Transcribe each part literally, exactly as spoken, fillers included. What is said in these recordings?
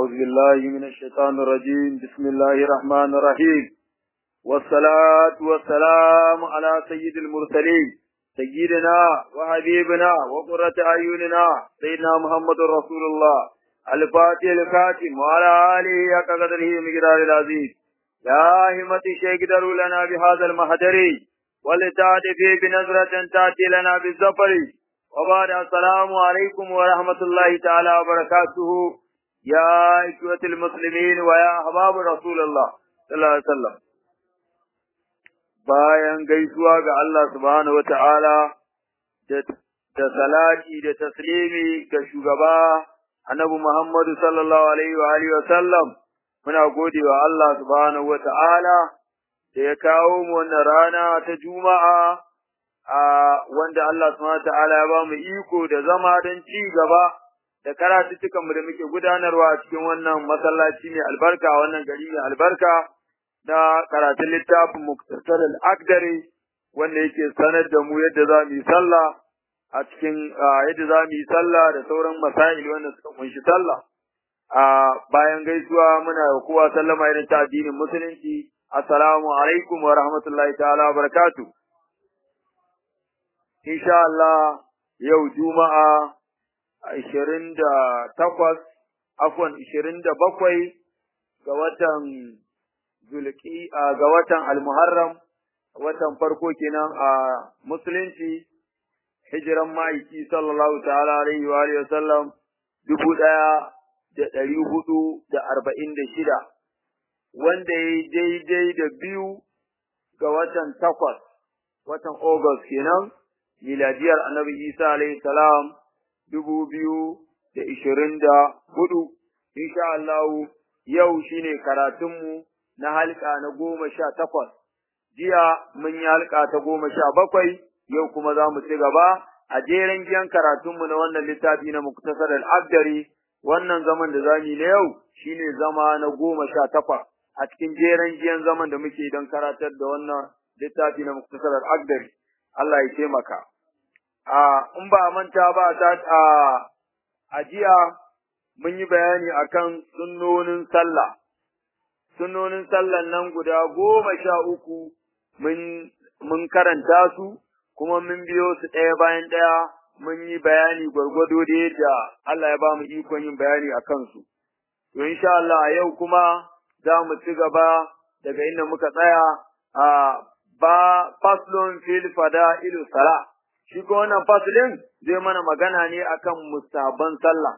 أعوذ بالله من الشيطان الرجيم. بسم الله الرحمن الرحيم، والصلاة والسلام على سيد المرسلين سيدنا وحبيبنا وقرة أعيننا سيدنا محمد رسول الله الفاتح الخاتم وعلى آله حق قدره مقدار العظيم. يا همة الشيخ دروا لنا بهذا المحضر ولتعطف بنظرة تأتي لنا بالظفر. وبعد السلام عليكم ورحمة الله تعالى وبركاته يا إخوة المسلمين ويا أحباب رسول الله صلى الله عليه وسلم. bayan gaisuwa ga Allah subhanahu wata'ala da da salati da taslimi ga shugaba Annabi Muhammad sallallahu alaihi wa alihi wa sallam, muna godewa Allah subhanahu wata'ala da ya kawo mu wannan rana ta Juma'a a wanda Allah subhanahu wata'ala ya ba mu iko da zama don ci gaba da karatuttukan mu da muke gudanarwa a cikin wannan masallaci mai albarka, wannan gari mai albarka na karatun littafin Muktasar al-Akdari, wanda yake sanar da mu yadda za mu yi sallah a cikin yadda za mu yi sallah da sauran masail wanda suka kunshi sallah. A bayan gaisuwa muna da kowa sallama irin ta addinin musulunci. Assalamu alaikum wa rahmatullahi ta'ala wa barakatuh. Insha Allah yau Juma'a ashirin da takwas afwan ashirin da bakwai ga watan Zulki ga watan Al-Muharram, watan farko kenan a musulunci, hijiran ma'aiki sallallahu ta'ala alaihi wa alihi wasallam dubu ɗaya da ɗari hudu da arba'in da shida, wanda ya yi daidai da biyu ga watan takwas, watan August kenan, miladiyar Annabi Isa alaihi salam dubu biyu da ishirin da hudu. Insha Allah yau shine karatunmu na halka na goma sha takwas. Jiya mun yi halka ta goma sha bakwai, yau kuma za mu ci gaba a jeren giyan karatunmu na wannan littafi na Muktasar al-Akdari. Wannan zaman da za mu yi na yau shine zama na goma sha takwas a cikin jeren giyan zaman da muke don karatar da wannan littafi na Muktasar al-Akdari. Allah ya taimaka. A in ba manta ba ta a jiya mun yi bayani akan sunnonin sallah. Sunnonin sallan nan guda goma sha uku mun mun karanta su, kuma mun biyo su ɗaya bayan ɗaya, mun yi bayani gwargwado da yadda Allah ya ba mu ikon yin bayani a kansu. To insha Allah yau kuma za mu ci gaba daga inda muka tsaya a ba faslun fil fada'ilu sala. Shi ko wannan faslin zai mana magana ne akan mustahabban sallah.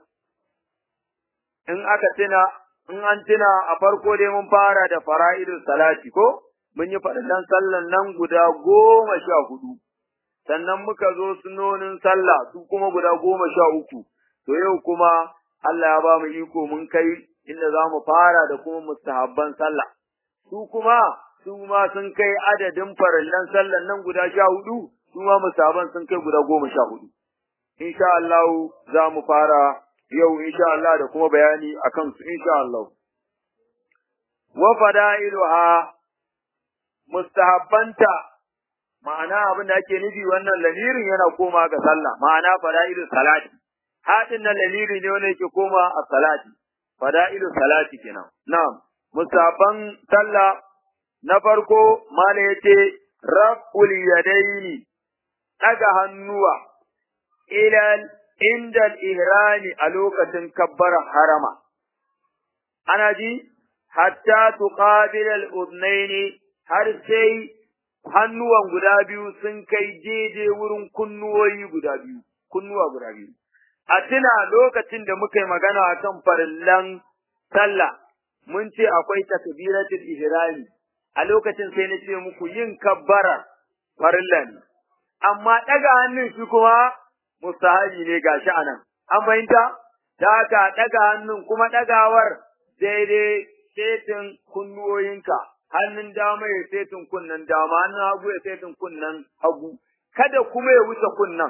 In aka tuna in an tuna a farko dai mun fara da fara'idus salati ko mun yi faɗin sallan nan guda goma sha hudu, sannan muka zo sunonin sallah su kuma guda goma sha uku. To yau kuma Allah ya ba mu iko mun kai inda za mu fara da kuma mustahabban sallah, su kuma su ma sun kai adadin farallan sallan nan guda sha hudu, su ma mustahabban sun kai guda goma sha hudu. Insha Allah za mu fara yau insha Allah da kuma bayani akan su insha Allah. Wa fada'iluha, mustahabbanta, ma'ana abin da ake nufi wannan lamirin yana koma ga sallah, ma'ana fada'ilu salati. Hadin nan lamiri ne wanda yake koma a salati, fada'ilu salati kenan. Na'am, mustahabban sallah na farko mala yace raf'ul yadaini, daga hannuwa ilal inda al-ihrami a lokacin kabbara harama. Ana ji hatta tuqabil al-udnaini, har sai hannuwan guda biyu sun kai daidai wurin kunnuwoyi guda biyu, kunnuwa guda biyu. A tuna lokacin da muka yi magana akan farillan sallah, mun ce akwai takbiratul ihrami. A lokacin sai na ce muku yin kabbara farilla ne, amma daga hannun shi kuma mustahabi ne gashi anan. An fahimta? Da haka daga hannun kuma dagawar daidai setin kunnuwoyinka, hannun dama ya setin kunnan dama, hannun hagu ya setin kunnan hagu, kada kuma ya wuce kunnan.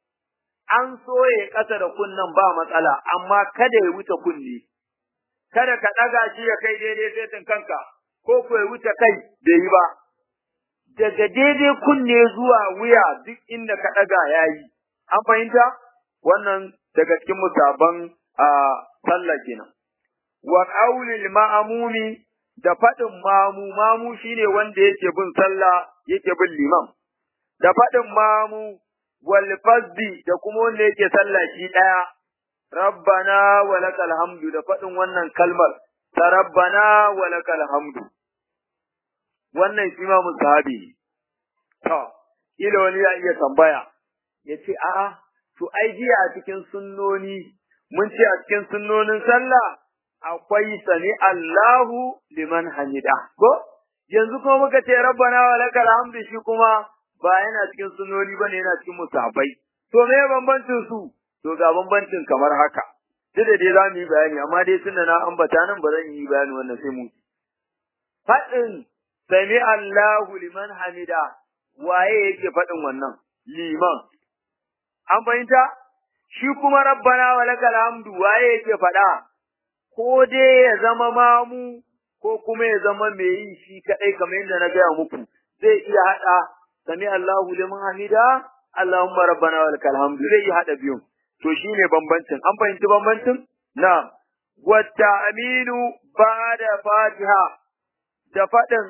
An so ya kasa da kunnan ba matsala, amma kada ya wuce kunne. Kada ka daga shi ya kai daidai setin kanka, ko ko ya wuce kai bai yi ba. Daga daidai kunne zuwa wuya duk inda ka daga yayi. An fahimta? Wannan daga cikin musaban a sallah kenan. wa qaulil ma'mumi da fadin mamu mamu shine wanda yake bin sallah yake bin liman da fadin mamu wal fazdi da kuma wanda yake sallah shi daya rabbana walakal hamdu da fadin wannan kalmar ta rabbana walakal hamdu wannan shi ma musahabi to kila wani ya iya tambaya yace a'a to ai jiya a cikin sunnoni mun ce a cikin sunnonin sallah akwai sani Allahu liman hamida ko yanzu kuma muka ce rabbana walakal hamdu shi kuma ba yana cikin sunnoni bane yana cikin musahabai to me bambancin su to ga bambancin kamar haka duk da dai zamu yi bayani amma dai tunda na ambata nan ba zan yi bayani wannan sai mu fadin sami Allahu liman hamida waye yake fadin wannan liman an fahimta shi kuma rabbana walakal hamdu waye yake fada ko dai ya zama mamu ko kuma ya zama mai yin shi kadai kamar yadda na gaya muku zai iya hada sami Allahu liman hamida Allahumma rabbana walakal hamdu zai iya hada biyun to shine bambancin an fahimci bambancin na wata aminu ba'da fatiha da fadin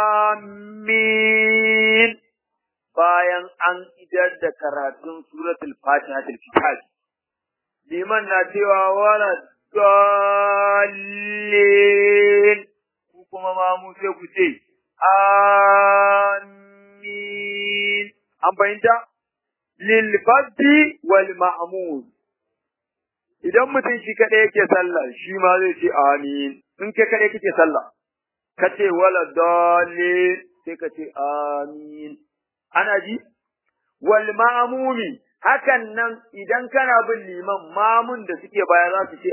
amin bayan an idar da karatun suratul fatiha til kitab liman na cewa wala dallin ku kuma ma mu sai ku ce amin an fahimta lil fadhi wal ma'mud idan mutum shi kadai yake sallah shi ma zai ce amin in kai kadai kake sallah kace wala dallin sai kace amin ana ji wal ma'mumi hakan nan idan kana bin liman mamun da suke baya za su ce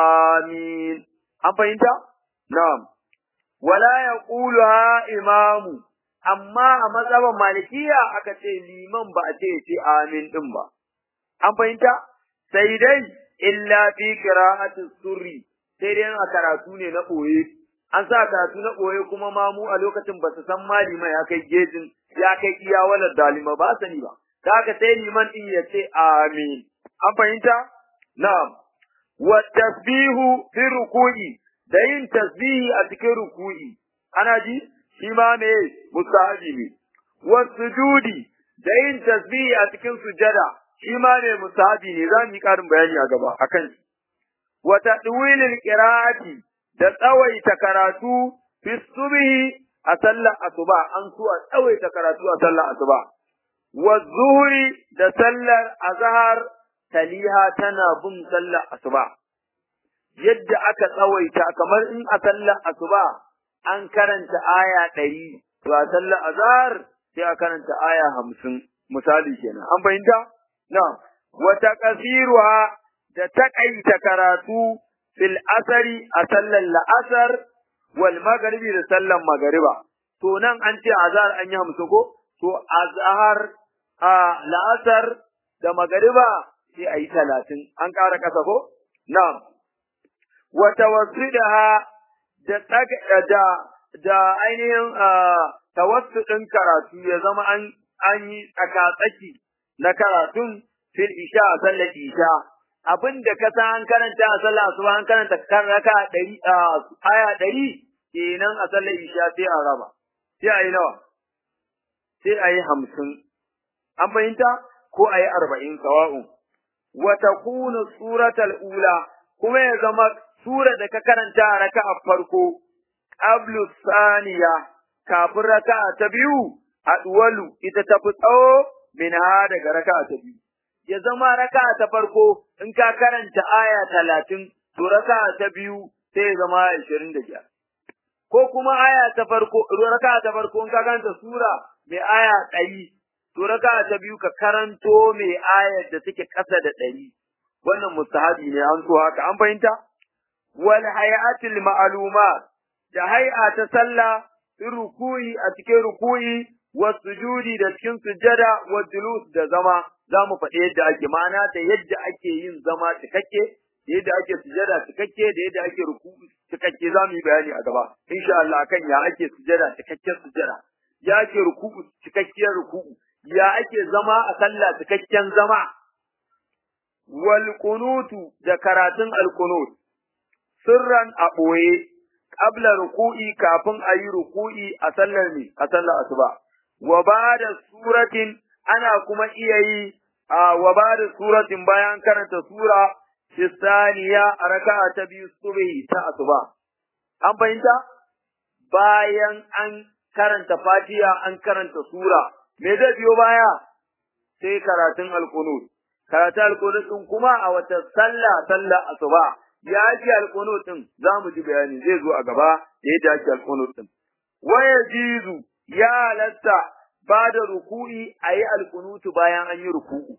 amin an fahimta na'am wala yaquluha imamu amma a mazhaban malikiya aka ce liman ba a ce ce amin din ba an fahimta sai dai illa fi qira'ati surri sai dai a karatu ne na boye an sa karatu na boye kuma mamu a lokacin ba su san malima ya kai gejin ya kai iya wala dalima ba sani ba kaga sai liman din ya ce amin an fahimta na'am wa tasbihu fi ruku'i da yin tasbihi a cikin ruku'i ana ji shi ma ne mustahabi ne wa sujudi da yin tasbihi a cikin sujada shi ma ne mustahabi ne za mu yi karin bayani a gaba akan shi wa tadwilil qira'ati da tsawaita karatu fi subhi a sallar asuba an so a tsawaita karatu a sallar asuba wa zuhri da sallar azhar taliha tana bin sallar asuba yadda aka tsawaita kamar in a sallar asuba an karanta aya ɗari to a sallar azhar sai a karanta aya hamsin misali kenan an fahimta na wa taqsiruha da takaita karatu fil asari a sallar la'asar wal maghribi da sallar magariba to nan an ce azhar an yi hamsin ko to azhar a la'asar da magariba sai ayi talatin an ƙara ƙasa ko na'am wa tawassidaha da da da ainihin tawassudin karatu ya zama an an yi tsakatsaki na karatun fil isha sallar isha abinda ka san an karanta a sallar asuba an karanta kan raka ɗari aya ɗari kenan a sallar isha sai a raba sai ayi nawa sai ayi hamsin an fahimta ko ayi arba'in sawa'un wa takunu suratul ula kuma ya zama sura da ka karanta a raka'a farko qablu thaniya kafin raka'a ta biyu adwalu ita ta fi tsawo min ha daga raka'a ta biyu ya zama raka'a ta farko in ka karanta aya talatin to raka'a ta biyu sai ya zama ashirin da biyar ko kuma aya ta farko raka'a ta farko in ka karanta sura mai aya ɗari to raka'a ta biyu ka karanto mai ayar da take ƙasa da ɗari wannan mustahabi ne an so haka an fahimta wal hay'atil ma'lumat da hay'a ta sallah ruku'i a cikin ruku'i wa sujudi da cikin sujada wa julus da zama zamu faɗi yadda ake ma'ana da yadda ake yin zama cikakke da yadda ake sujada cikakke da yadda ake ruku'u cikakke zamu yi bayani a gaba insha Allah akan ya ake sujada cikakken sujada ya ake ruku'u cikakkiyar ruku'u ya ake zama a sallah cikakken zama wal qunutu da karatun al qunut sirran a ɓoye qabla ruku'i kafin ayi ruku'i a sallar ne a sallar asuba wa ba'da suratin ana kuma iya yi a wa ba'da suratin bayan karanta sura fi saniya a raka'a ta biyu subhi ta asuba an fahimta bayan an karanta fatiha an karanta sura me zai biyo baya sai karatun alqunut karatun alqunut din kuma a wata sallah sallah asuba ya ji alqunut din zamu ji bayani zai zo a gaba da yadda ake alqunut din waya jizu ya latta bada ruku'i ayi alqunut bayan an yi ruku'u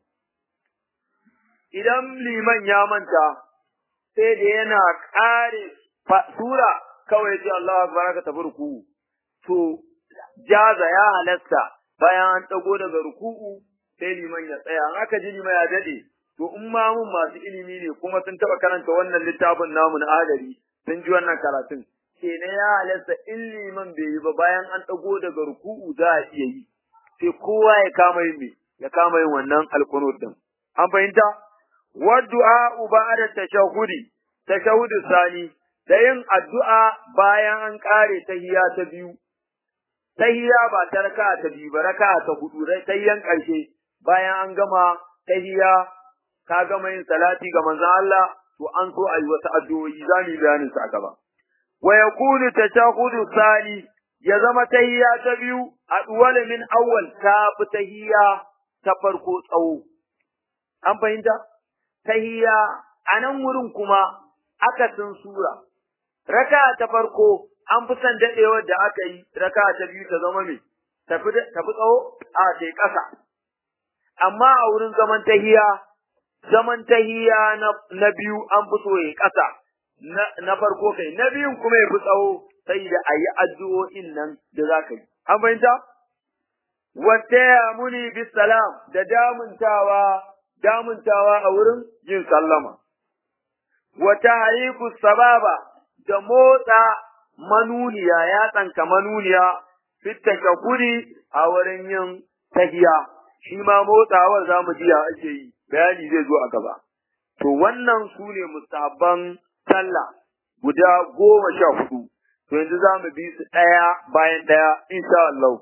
idan liman ya manta sai da yana kare sura kawai sai Allah akbar ka tafi ruku'u to jaza ya halatta bayan an dago daga ruku'u sai liman ya tsaya an aka ji liman ya dade to in ma mun masu ilimi ne kuma sun taba karanta wannan littafin namu na adari sun ji wannan karatun kenan ya halatta in liman bai yi ba bayan an dago daga ruku'u za a iya yi sai kowa ya kama yin ya kama yin wannan alqunut din an fahimta wa du'a ba'da tashahhudi tashahhudu sani da yin addu'a bayan an kare tahiyya ta biyu tahiyya ba ta raka'a ta biyu ba raka'a ta hudu tahiyyan karshe bayan an gama tahiyya ka gama yin salati ga manzon Allah to an so ayi wasu addu'o'i zamu bayanin su a gaba wa yakunu tashahhudu sani ya zama tahiyya ta biyu adwala min awwal ta fi tahiyya ta farko tsawo an fahimta tahiyya anan wurin kuma akasin sura raka'a ta farko an fi son dadewar da aka yi raka'a ta biyu ta zama me tafi tafi tsawo a dai kasa amma a wurin zaman tahiyya zaman tahiyya na na biyu an fi so ya kasa na, na farko kai na biyun kuma ya fi tsawo sai da ayi addu'o'in nan da zaka yi an fahimta wata muni bis salam da damuntawa damuntawa a wurin yin sallama wata hariku sababa da motsa manuniya ya tsanka manuniya fitta shakuri a wurin yin tahiya shi ma motsawar zamu ji ya ake yi bayani zai zo a gaba to wannan sune musabban sallah guda goma sha hudu to yanzu zamu bi su daya bayan daya insha Allah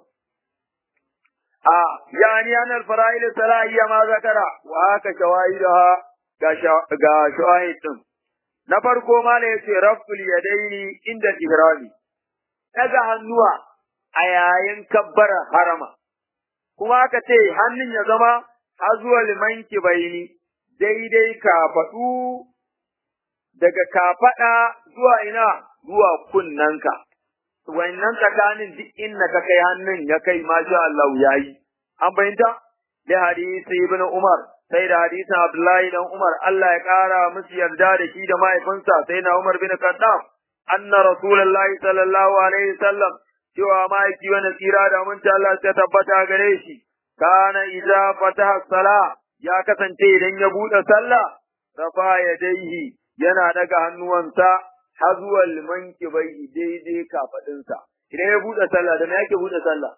a yani anal fara'il salahiyya ma zakara wa haka shawaidaha ga ga shawahid din na farko mala yace raful yadaini inda ihrami daga hannuwa a yayin kabbara harama kuma aka ce hannun ya zama hazuwa limanki baini daidai kafadu daga kafada zuwa ina zuwa kunnanka wannan tsakanin duk inda ka kai hannun ya kai masha Allah yayi an bayyana da hadisi ibn Umar sai da hadisin Abdullahi dan Umar Allah ya kara musu yarda da shi da mahaifinsa sai na Umar bin Khattab anna Rasulullahi sallallahu alaihi wasallam cewa mahaifi wani tsira da mun Allah ya tabbata gare shi kana idza fataha sala ya kasance idan ya bude sallah rafa yadaihi yana daga hannuwansa hazuwal mankibai daidai kafadinsa idan ya bude sallah da me yake bude sallah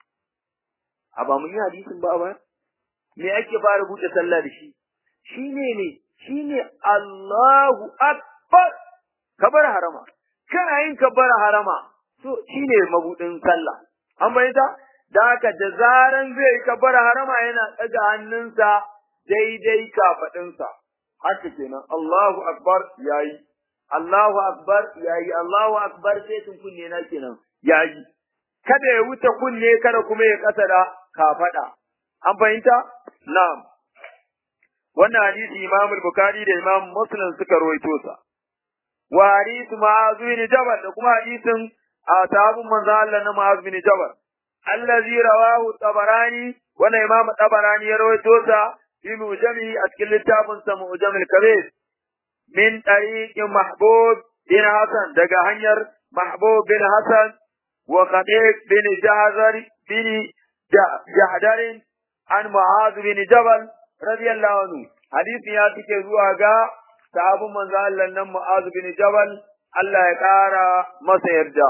a ba mun yi hadisin ba ba me ake fara buɗe sallah da shi shine ne shine Allahu akbar kabar harama kana yin kabar harama so shine mabudin sallah an bayyana da haka da zaran zai kabar harama yana daga hannunsa daidai kafadinsa haka kenan Allahu akbar yayi Allahu akbar yayi Allahu akbar sai tun kunne na kenan yayi kada ya wuce kunne kada kuma ya kasa da kafada an fahimta na'am wannan hadisi Imam al-Bukhari da Imam Muslim suka rawaito sa wa hadisi Mu'adh bin Jabal da kuma hadisin ashabun manzo Allah na Mu'adh bin Jabal allazi rawahu Tabarani wannan Imam Tabarani ya rawaito sa fi mujami a cikin littafin sa Mujamil Kabir min tariqi Mahbub bin Hasan daga hanyar Mahbub bin Hasan wa Qadid bin Jahzar bin Jahdarin an Mu'adh bin Jabal radiyallahu anhu hadisi ya tike zuwa ga sahabban manzo Allah nan Mu'adh bin Jabal Allah ya kara masa yarda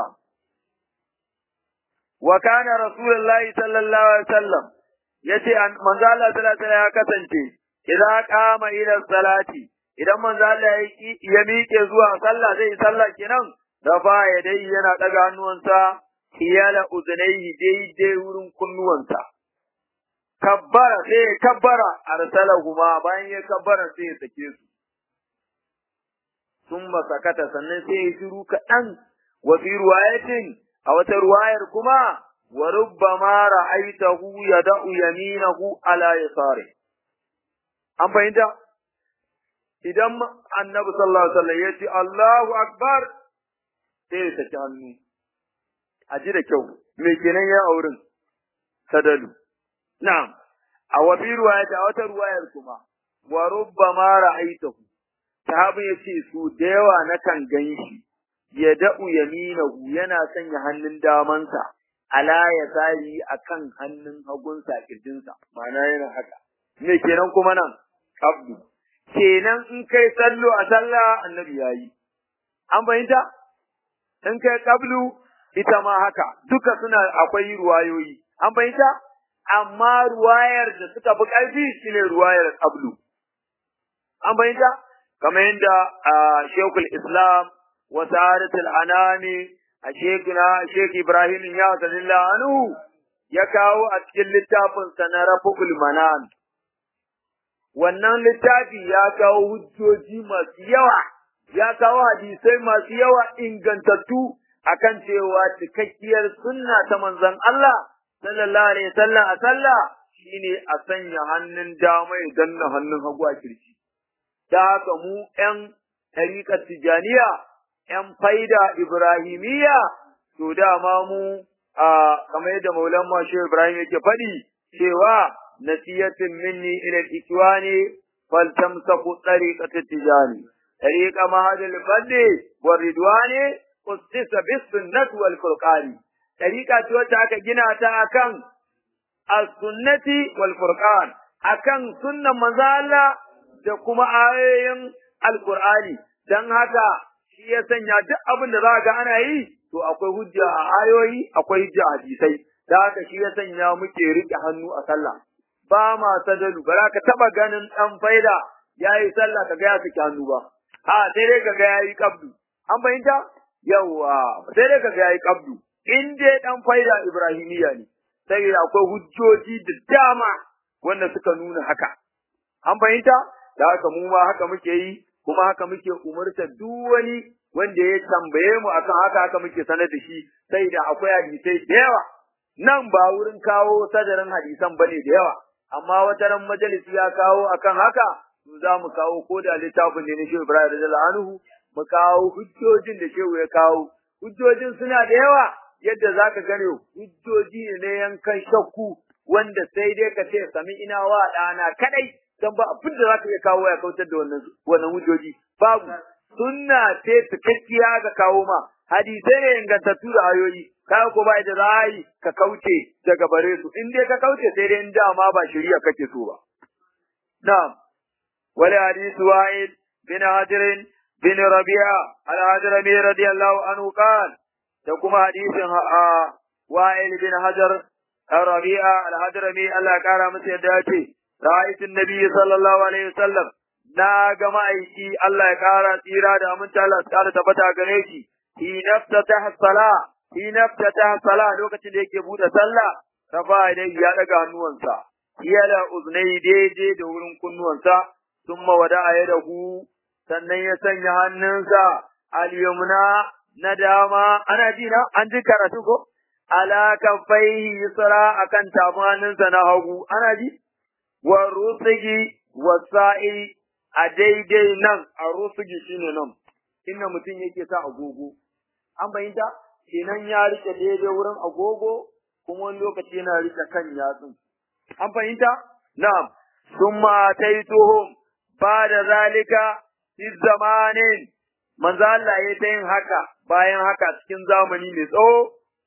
wa kana rasulullahi sallallahu alaihi wasallam yace manzo Allah sallallahu alaihi wasallam ya kasance idan qama ila salati idan manzo Allah ya miƙe zuwa sallah zai sallah kenan rafa ya dai yana daga hannuwansa hiyala uzunaihi daidai wurin kunnuwansa kabbara sai ya kabbara arsalahuma bayan ya kabbara sai ya sake su summa sakata sannan sai ya shiru kaɗan wa fi riwayatin a wata ruwayar kuma wa rubbama ra'aytahu yad'u yaminahu ala yasari an fahimta idan annabi sallallahu alaihi wasallam ya ce Allahu akbar sai ya saki hannu a ji da kyau me kenan ya aurin sadalu na'am a wafi ruwaya da wata ruwayar kuma wa rubbama ra'aytahu sahabi yace su da yawa na kan ganshi ya da'u yaminahu yana sanya hannun damansa ala yasari akan hannun hagunsa kirjinsa ma'ana yana haka me kenan kuma nan abdu kenan in kai sallo a sallah annabi yayi an bayyana in kai qablu ita ma haka duka suna akwai ruwayoyi an bayyana amma ruwayar da suka fi ƙarfi shine ruwayar qablu an bayyana kamar yadda Sheikhul Islam wa Sa'adatul Anami a Sheikhuna Sheikh Ibrahim ya sallallahu anhu ya kawo a cikin littafin sa na Raful Manan wannan littafi ya kawo hujjoji masu yawa ya kawo hadisai masu yawa ingantattu akan cewa cikakkiyar sunna ta manzon Allah sallallahu alaihi wasallam a sallah shine a sanya hannun dama ya danna hannun hagu a kirji da haka mu ƴan tariqat tijaniya ƴan faida ibrahimiyya to dama mu a kamar yadda maulan mashu ibrahim yake faɗi cewa nasiyatin minni ila al-ikwani faltamsaku tariqat tijani tariqa mahadul fadli wa ridwani ustisa bis sunnati wal furqani tariqa ce wacce aka gina ta akan as-sunnati wal furqan akan sunnan manzo Allah da kuma ayoyin alqur'ani dan haka shi ya sanya duk abin da za ga ana yi to akwai hujja a ayoyi akwai hujja a hadisai da haka shi ya sanya muke rike hannu a sallah ba ma sadalu ba ka taba ganin dan faida yayi sallah kaga ya saki hannu ba a sai dai kaga yayi qabdu an bayyana yawa sai dai kaga yayi qabdu in dai dan faida ibrahimiya ne sai akwai hujjoji da dama wanda suka nuna haka an bayyana da haka mu ma haka muke yi kuma haka muke umurta duk wani wanda ya tambaye mu akan haka haka muke sanar da shi sai da akwai hadisai da yawa nan ba wurin kawo sadarin hadisan bane da yawa amma wata ran majalisi ya kawo akan haka to za mu kawo ko da littafin ne na Shehu Ibrahim radiyallahu anhu mu kawo hujjojin da Shehu ya kawo hujjojin suna da yawa yadda zaka gane hujjoji ne yankan shakku wanda sai dai ka ce sami ina wa dana kadai dan ba abin da zaka iya kawo ya kautar da wannan wannan hujjoji babu sunna ce cikakkiya ga kawo ma hadisai ne ingantattu da ayoyi ka ko ba da rai ka kauce daga bare su in dai ka kauce sai dai in dama ba shari'a kake so ba na'am wala hadith wa'id bin hadir bin rabi'a al-hadrami radiyallahu anhu qala da kuma hadisin wa'il bin hajar rabi'a al-hadrami Allah ya kara masa yadda yace ra'aytu an-nabiy sallallahu alaihi wasallam na ga ma'aiki Allah ya kara tsira da aminta Allah ya kara tabbata gare shi hi naftata sala hi naftata sala lokacin da yake bude sallah rafa dai ya daga hannuwansa yala uznai daidai da wurin kunnuwansa thumma wada'a yadahu sannan ya sanya hannunsa al-yumna na dama ana ji na an ji karatu ko ala kaffaihi yusra akan tabaninsa na hagu ana ji wa rusigi wasa'i a daidai nan a rusigi shine nan inda mutum yake sa agogo an bayyana kenan ya rike daidai wurin agogo kuma wani lokaci yana rike kan yatsun an fahimta na'am summa taituhum ba da zalika fi zamanin manzo Allah ya ta yin haka bayan haka cikin zamani mai tsawo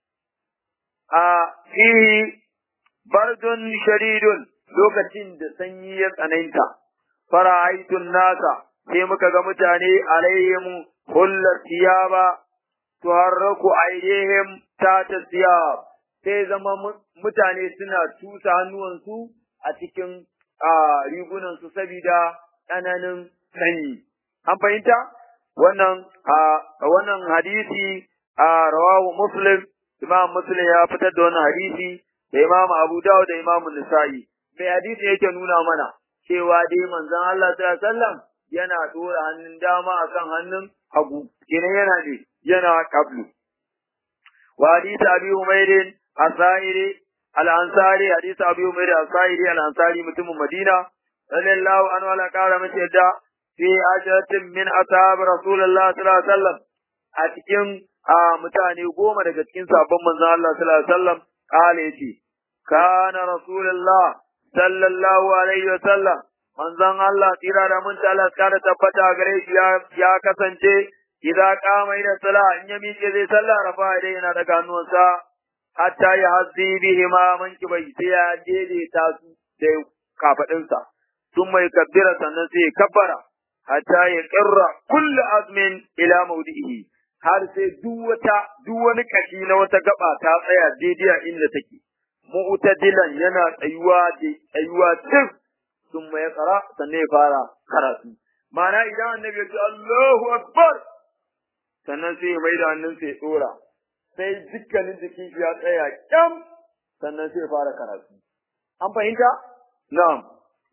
a fihi bardun shadidun lokacin da sanyi ya tsananta fara'aitun nasa sai muka ga mutane alaihim kullu tiyaba tuharraku aydihim ta tasiyab sai zama mutane suna tusa hannuwansu a cikin rigunan su saboda tsananin sanyi. An fahimta? Wannan a wannan hadisi a rawahu Muslim, Imam Muslim ya fitar da wannan hadisi da Imam Abu Dawud da Imam Nisa'i. Mai hadisi yake nuna mana cewa dai manzon Allah sallallahu alaihi wasallam yana dora hannun dama akan hannun hagu. Kenan yana ne yana qablu. Wa hadisi Abi Umayr Asairi al-Ansari, hadisi Abi Umayr Asairi al-Ansari mutumin Madina radiyallahu anhu ala kara mace yadda fi ajratin min ashab Rasulullah sallallahu alaihi wasallam a cikin mutane goma daga cikin sabon manzon Allah sallallahu alaihi wasallam kale yace kana Rasulullah sallallahu alaihi wasallam manzon Allah tsira da mun Allah kara tabbata gare shi ya kasance idan kama ila sala in ya miƙe zai sallah rafa dai yana daga hannunsa hatta ya hazzi bihi ma man kibai sai ya daidaita su da kafadinsa sun mai kabbira sannan sai ya kabbara hatta ya kirra kullu azmin ila mawdihi har sai duk wata duk wani kashi na wata gaba ta tsaya daidai inda take mu'tadilan yana tsayuwa da tsayuwa cin sun mai kara sannan ya fara karatu ma'ana idan annabi ya ce Allahu akbar sannan sai ya mai da hannun sai ya dora sai dukkanin jikin shi ya tsaya kyam sannan sai ya fara karatu an fahimta na'am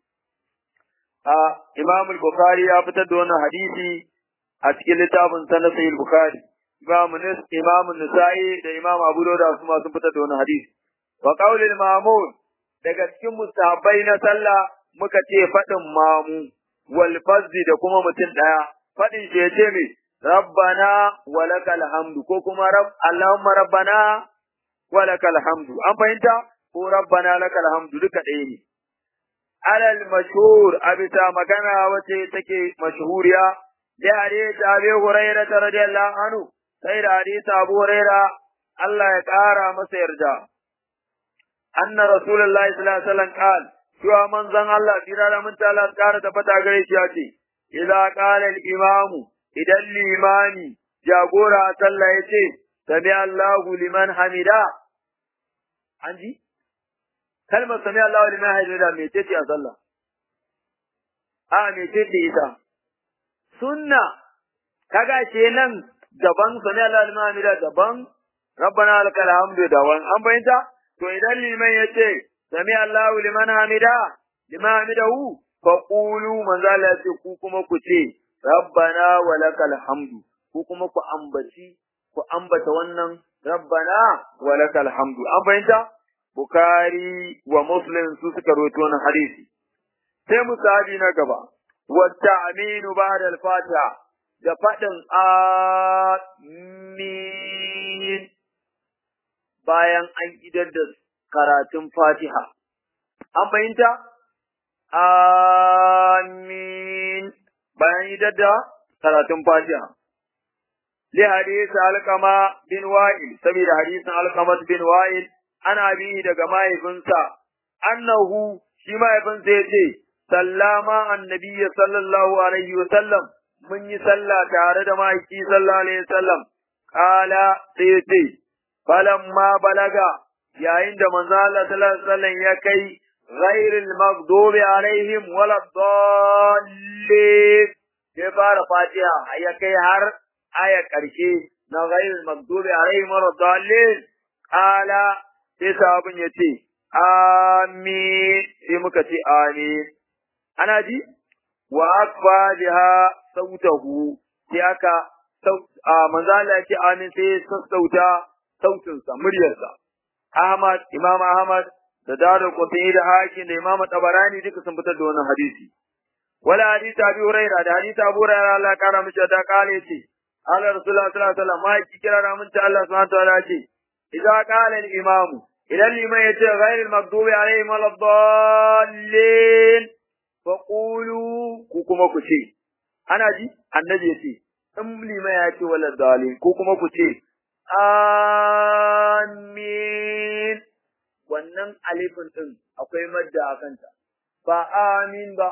a Imam al-Bukhari ya fitar da wannan hadisi a cikin littafin sa na Sahih Bukhari Imam Nis Imam Nisa'i da Imam Abu Dawud kuma sun fitar da wannan hadisi wa qaulil ma'mum daga cikin mustahabbai na sallah muka ce fadin mamu wal fazzi da kuma mutum daya fadin shi yace me rabbana walakal hamdu ko kuma rabb allahumma rabbana walakal hamdu an fahimta ko rabbana lakal hamdu duka ɗaya ne alal mashhur abita magana wace take mashhuriya da hadisi Abi Hurairah radiyallahu anhu sai da hadisi Abu Hurairah Allah ya kara masa yarda anna rasulullahi sallallahu alaihi wasallam qala cewa manzon Allah tira da mun ta Allah kara tabbata gare shi yace idza qala al imamu idan limani jagora sallah yace sami Allahu liman hamida anji kalmar sami Allahu liman hamida me ce a sallah a me ce ita sunna kaga ce nan daban sami Allahu liman hamida daban rabbana lakal hamdu daban an bayyana to idan liman yace sami Allahu liman hamida liman hamidahu fa qulu manzala ce ku kuma ku ce rabbana walakal hamdu ku kuma ku ambaci ku ambata wannan rabbana walakal hamdu an bayyana Bukhari wa Muslim su suka rawaito wannan hadisi sai musabi na gaba wa ta'minu ba'da al-fatiha da fadin amin bayan an idar da karatun Fatiha an bayyana amin bayan idar da karatun Fatiha li hadisi alqama bin wa'il saboda hadisin alqama bin wa'il ana bihi daga mahaifinsa annahu shi mahaifinsa yace sallama annabi sallallahu alaihi wasallam mun yi sallah tare da mahaifi sallallahu alaihi wasallam kala sai yace falamma balaga yayin da manzo Allah sallallahu alaihi wasallam ya kai ghairil maghdubi alaihim waladdallin ya fara fatiha ya kai har aya karshe na ghairil maghdubi alaihim waladdallin kala sai sahabin ya ce amin sai muka ce amin ana ji wa akfa biha sautahu sai aka manzo Allah ya ce amin sai sassauta sautinsa muryarsa Ahmad Imam Ahmad da Darul Qutni da Hakim da Imam Tabarani duka sun fitar da wannan hadisi wala hadisi Abi Hurairah da hadisi Abu Hurairah Allah ya kara mishi da kale ce Allah Rasulullah sallallahu alaihi wasallam mai kira da mun ta Allah subhanahu wa ta'ala ce idza qala al-imam idan liman yace ghayril maghdubi alaihim waladdallin faqulu ku kuma ku ce ana ji annabi yace in liman yace waladdallin ku kuma ku ce amin wannan alifin din akwai madda a kanta ba amin ba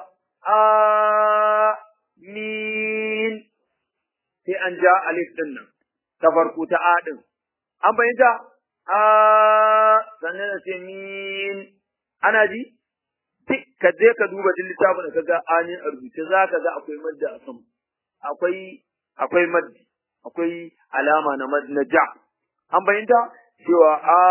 amin sai an ja alif din nan ta farko ta a din an bayyana a sannan da ce min ana ji ka je ka duba din littafin da kaga amin a rubuce za ka ga akwai madda a sama akwai akwai maddi akwai alama na mad na ja an bayyanta cewa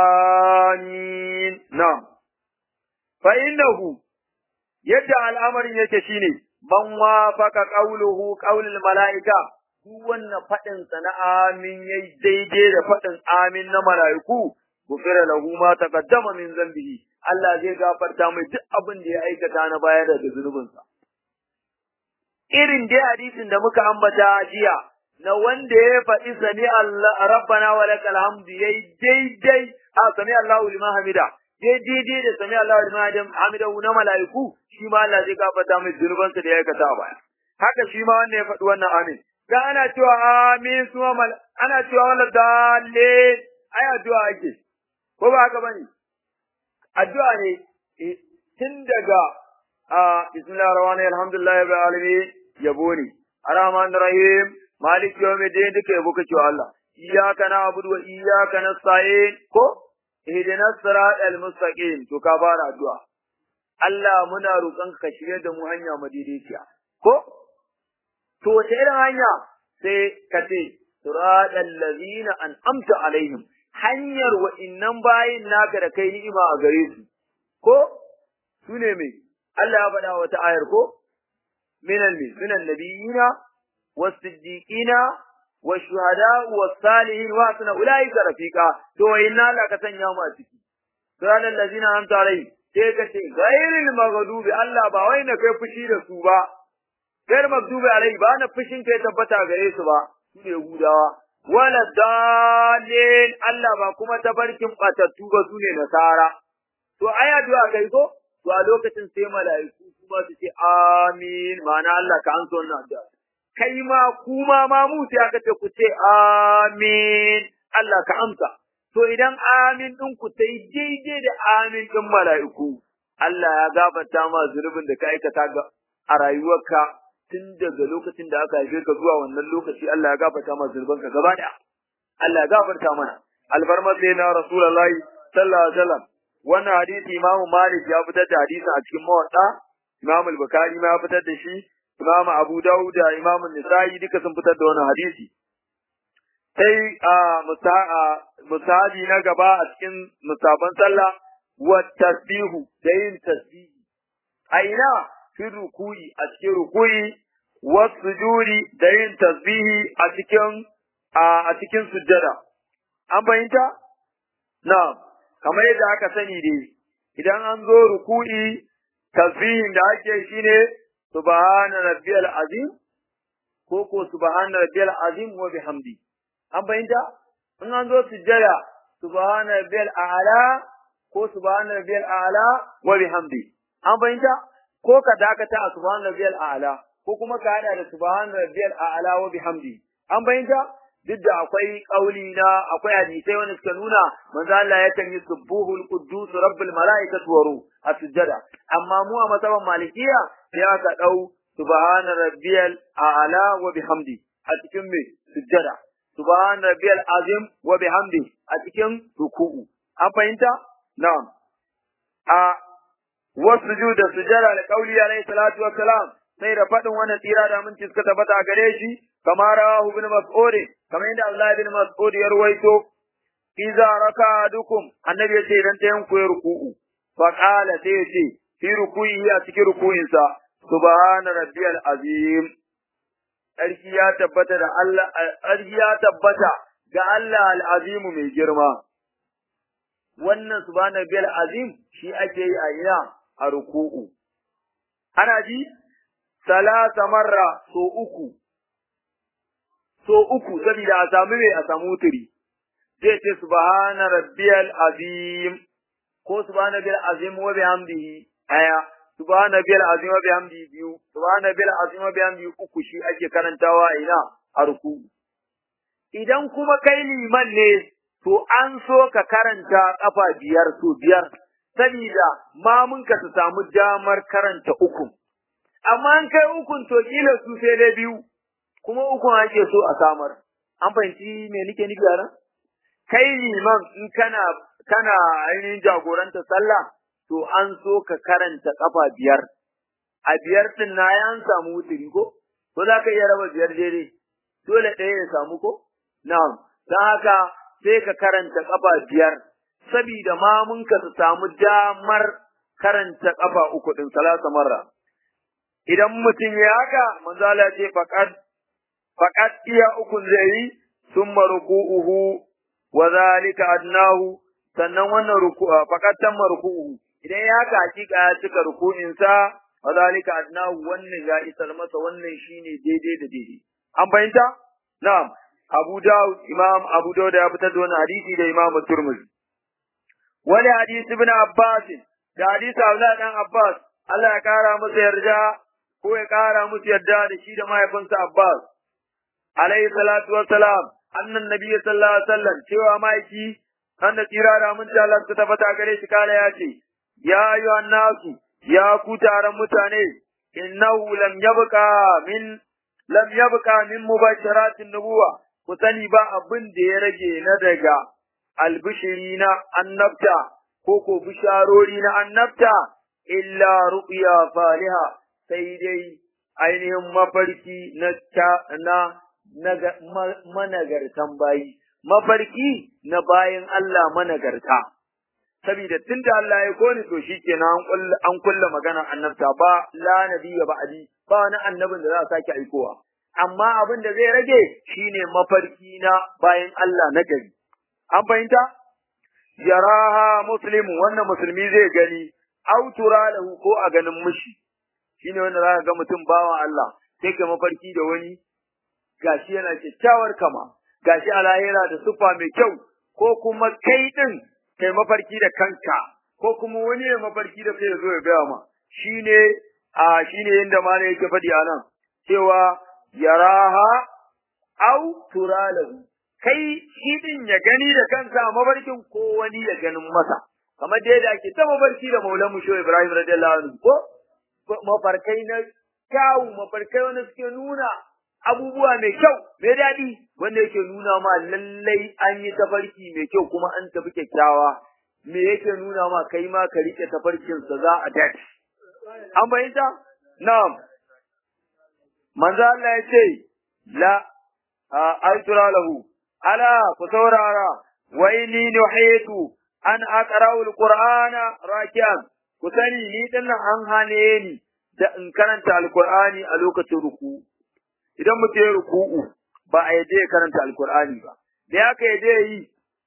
amin na fa innahu yadda al'amarin yake shine man wafaka qawluhu qawlul malaika duk wannan fadin sa na amin yayi daidai da fadin amin na malaiku gufira lahu ma taqaddama min zambihi Allah zai gafarta mai duk abin da ya aikata na baya da zunubinsa irin dai hadisin da muka ambata jiya na wanda ya faɗi sami Allah rabbana wa lakal hamdu yayi daidai a sami Allahu liman hamida yayi daidai da sami Allahu liman hamida na malaiku shi ma Allah zai gafarta mai zunubansa da ya aikata a baya haka shi ma wanda ya faɗi wannan amin da ana cewa amin suma mal ana cewa wala dalle ai addu'a ake ko ba haka bane addu'a ne tun daga bismillahir rahmanir rahim alhamdulillahi rabbil alamin yabo ne arrahmanir rahim malik yawmiddin duka yabo kace Allah iyyaka na'budu wa iyyaka nasta'in ko ihdinas siratal mustaqim to ka fara addu'a Allah muna roƙon ka shirye da mu hanya madaidaiciya ko to wace irin hanya sai ka ce siratal ladzina an'amta alaihim hanyar wa'innan bayin naka da kai ni'ima a gare su ko sune me Allah ya faɗa wata ayar ko minan ne minan nabiyina was-siddiqina wash-shuhada was-salihin wa hasuna ulaika rafiqa to wa'inna Allah ka sanya mu a ciki siratal ladzina an'amta alaihim sai ka ce ghairil maghdubi Allah ba wai na kai fushi da su ba gair maghdubi alaihi ba na fushin kai tabbata gare su ba su ne Yahudawa wala dalil Allah ba kuma tabarkin batattu ba su ne nasara to ai addu'a kai ko to a lokacin sai mala'iku kuma su ce amin ma'ana Allah ka anso wannan addu'a kai ma kuma ma mu sai aka ce ku ce amin Allah ka amsa to idan amin din ku sai daidai da amin din mala'iku Allah ya gafarta ma zunubin da ka aikata ga a rayuwarka tun daga lokacin da aka haife ka zuwa wannan lokaci Allah ya gafarta ma zunubanka gaba daya Allah ya gafarta mana albarma sai na rasulullahi sallallahu alaihi wasallam wannan hadisi Imam Malik ya fitar da hadisin a cikin Muwatta Imam al-Bukhari ma ya fitar da shi Imam Abu Dawud da Imam An-Nasa'i duka sun fitar da wannan hadisi sai a musahabi na gaba a cikin musaban sallah wa tasbihu da yin tasbihi a ina fi ruku'i a cikin ruku'i wa sujudi da yin tasbihi a cikin a cikin sujjada an bayyanta na'am kamar yadda aka sani dai idan an zo ruku'i tasbihin da ake shine subhana rabbiyal azim ko ko subhana rabbiyal azim wa bihamdi an bayyanta in an zo sujjada subhana rabbiyal a'la ko subhana rabbiyal a'la wa bihamdi an bayyanta ko ka dakata a subhana rabbiyal a'la ko kuma ka hada da subhana rabbiyal a'la wa bihamdi an bayyanta duk da akwai kauli na akwai hadisai wanda suka nuna manzo Allah ya kan yi subuhul quddus rabbul malaikatu wa ruh a sujjada amma mu a masaban malikiya ya ka dau subhana rabbiyal a'la wa bihamdi a cikin me sujjada subhana rabbiyal azim wa bihamdi a cikin ruku'u an fahimta na'am a wasujud da sujjada da kauli alayhi salatu wassalam sai da fadin wannan tsira da mun suka tabbata gare shi kamar rawahu ibn mas'ud kamar inda Allah ibn Mas'ud ya ruwaito idza rakadukum annabi yace idan ta yanku ya ruku'u fa qala sai yace fi ruku'i a cikin ruku'in sa subhana rabbiyal azim sarki ya tabbata da Allah sarki ya tabbata ga Allah al-azim mai girma wannan subhana rabbiyal azim shi ake yi a ina a ruku'u ana ji salasa marra so uku so uku saboda a samu mai a samu wuturi zai ce subhana rabbiyal azim ko subhana rabbiyal azim wa bihamdihi aya subhana rabbiyal azim wa bihamdihi biyu subhana rabbiyal azim wa bihamdihi uku shi ake karantawa a ina a ruku idan kuma kai liman ne to an so ka karanta kafa biyar to biyar saboda mamunka su samu damar karanta uku amma an kai ukun to kila su sai dai biyu kuma uku ake so a samar an fahimci me nake nufi a nan kai liman in kana kana ainihin jagoranta sallah to an so ka karanta kafa biyar a biyar din na ya an samu wuturi ko ko za ka iya raba biyar daidai dole ɗaya ya samu ko na'am dan haka sai ka karanta kafa biyar saboda mamunka su samu damar karanta kafa uku din salasa marra idan mutum ya haka manzo Allah ce faqad faqad iya uku zai summa ruku'uhu wa zalika adnahu sannan wannan ruku'a faqad tamma ruku'uhu idan ya haka hakika ya cika ruku'in sa wa zalika adnahu wannan ya isar masa wannan shine daidai da daidai an fahimta na'am Abu Dawud Imam Abu Dawud ya fitar da wannan hadisi da Imam Tirmidhi wani hadisi ibn Abbas da hadisi Abdullah dan Abbas Allah ya kara masa yarda ko ya kara musu yarda da shi da mahaifinsa Abbas alayhi salatu wassalam annan nabiy sallallahu alaihi wasallam cewa maiki anna tira da mun ta Allah ta tabbata gare shi kala ya ce ya ayyuhan nasu ya ku taron mutane innahu lam yabqa min lam yabqa min mubashiratin nubuwa ku sani ba abin da ya rage na daga albishiri na annabta ko ko bisharori na annabta illa ru'ya faliha sai dai ainihin mafarki na na managartan bayi mafarki na bayin Allah managarta saboda tunda Allah ya koni to shikenan an kulla an kulla magana annabta ba la nabiyya ba'di ba wani annabin da za a sake aikowa amma abin da zai rage shine mafarki na bayin Allah na gari an fahimta yaraha muslimu wannan musulmi zai gani aw tura lahu ko a ganin mushi shine wanda zaka ga mutum bawan Allah sai ka mafarki da wani gashi yana kyakkyawar kama gashi a lahira da sufa mai kyau ko kuma kai din kai mafarki da kanka ko kuma wani ya mafarki da kai zo ya ga ma shine a shine yanda malai yake fadi anan cewa yaraha aw tura lahu kai shi din ya gani da kansa a mafarkin ko wani ya ganin masa kamar da yadda ake ta mafarki da Maulana Musho Ibrahim radiyallahu anhu ko mafarkai na kyau mafarkai wanda suke nuna abubuwa mai kyau mai daɗi wanda yake nuna ma lallai an yi tafarki mai kyau kuma an tafi kyakkyawa me yake nuna ma kai ma ka rike tafarkin sa za a dace an bayyana na'am manzo Allah ya ce la aitura lahu ala ku saurara wa inni nuhitu an aqra'u alqur'ana raki'an ku sani ni dinnan an hane ni da in karanta alqur'ani a lokacin ruku idan mutum ya ruku'u ba a yaje ya karanta alqur'ani ba da yaka yaje yi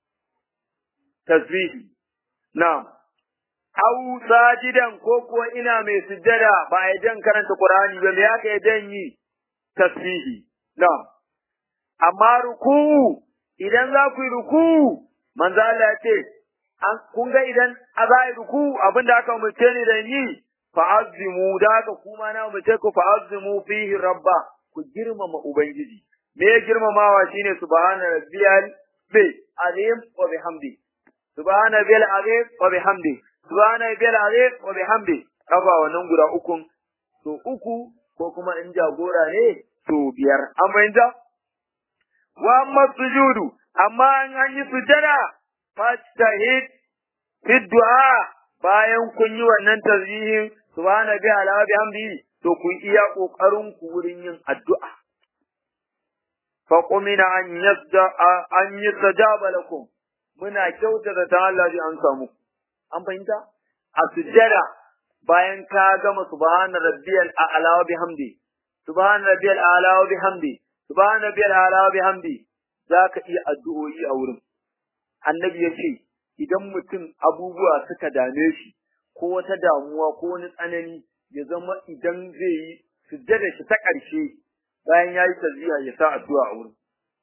tasbihi na'am au sajidan ko kuwa ina mai sujjada ba a yaje karanta qur'ani ba me yaka yaje yi tasbihi na'am amma ruku'u idan za ku yi ruku'u manzo Allah ya ce an kun ga idan a za yi ruku'u abinda aka umarce ni da yi fa'azzimu da haka kuma na umarce ku fa'azzimu fihi rabba ku girmama ubangiji me girmamawa shine subhana rabbiyal bi azim wa bihamdi subhana bil azim wa bihamdi subhana bil azim wa bihamdi raba wannan guda uku to uku ko kuma in jagora ne to biyar an bayyana wa amma sujudu amma an yi sujada fastahid fi du'a bayan kun yi wannan tasbihin subhana bi ala bihamdi to ku iya kokarin ku wurin yin addu'a fa qumina an yasda an yastajaba lakum muna kyauta da ta Allah ji an samu an fahimta a sujjada bayan ka gama subhana rabbiyal a'la wa bihamdi subhana rabbiyal a'la wa bihamdi subhana rabbiyal a'la wa bihamdi zaka iya addu'o'i a wurin annabi yace idan mutum abubuwa suka dame shi ko wata damuwa ko wani tsanani ya zama idan zai yi sujjada shi ta ƙarshe bayan yayi tasbiha ya sa addu'a a wurin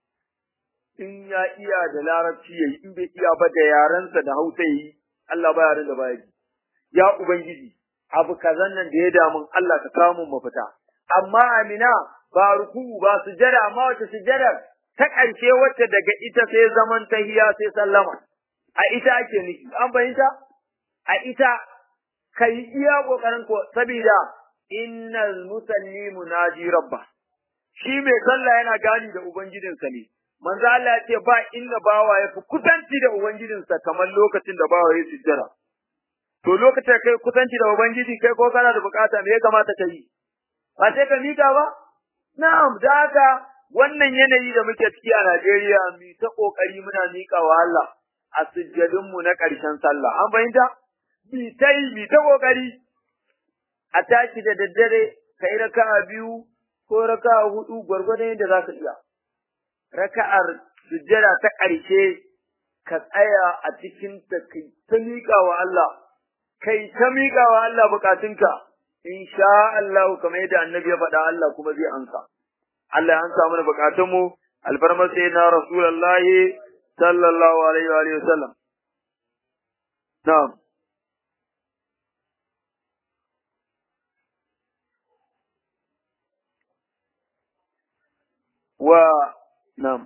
in ya iya da larabci yayi in bai iya ba da yarensa da Hausa yayi Allah ba yaran da baya ji ya ubangiji abu kazan nan da ya damun Allah ka kawo mun mafita amma amina ba ruku ba sujjada amma wata sujjada ta ƙarshe wacce daga ita sai zaman tahiya sai sallama a ita ake nufi an bayyana a ita kai iya kokarin ko saboda innal musallimu naji rabba shi mai sallah yana gani da ubangijinsa ne manzo Allah ya ce ba inda bawa ya fi kusanci da ubangijinsa kamar lokacin da bawa ya sujjada to lokacin kai kusanci da ubangiji kai ko kana da bukata me ya kamata ka yi ba sai ka mika ba na'am da haka wannan yanayi da muke ciki a Najeriya mu ta kokari muna mika wa Allah a sujjadin mu na ƙarshen sallah an fahimta bi tai bi ta kokari a tashi da daddare kai raka'a biyu ko raka'a hudu gurgurdan yadda zaka iya raka'ar sujjada ta ƙarshe ka tsaya a cikin ta kai ta mika wa Allah kai ta mika wa Allah bukatunka insha Allah kamar yadda annabi ya faɗa Allah kuma zai ansa Allah ya ansa mana bukatun mu alfarmar sayyidina rasulullahi sallallahu alaihi wa alihi wasallam na'am wa na'am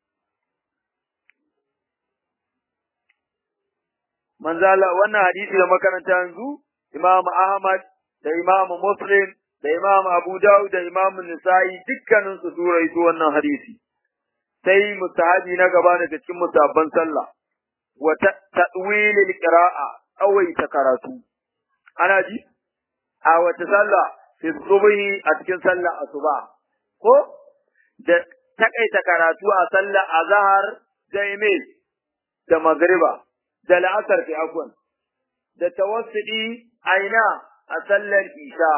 manzala wannan hadisi da makaranta yanzu Imam Ahmad da Imam Muslim da Imam Abu Dawud da Imam Nisa'i dukkanin su suraito wannan hadisi sai mustahabi na gaba daga cikin musabban sallah wa ta'wilil qira'a awai ta karatu ana ji a wata sallah fi subhi a cikin sallah asuba ko da takaita karatu a sallah azhar da ime da magriba da la'asar fi afwan da tawassudi aina a sallar isha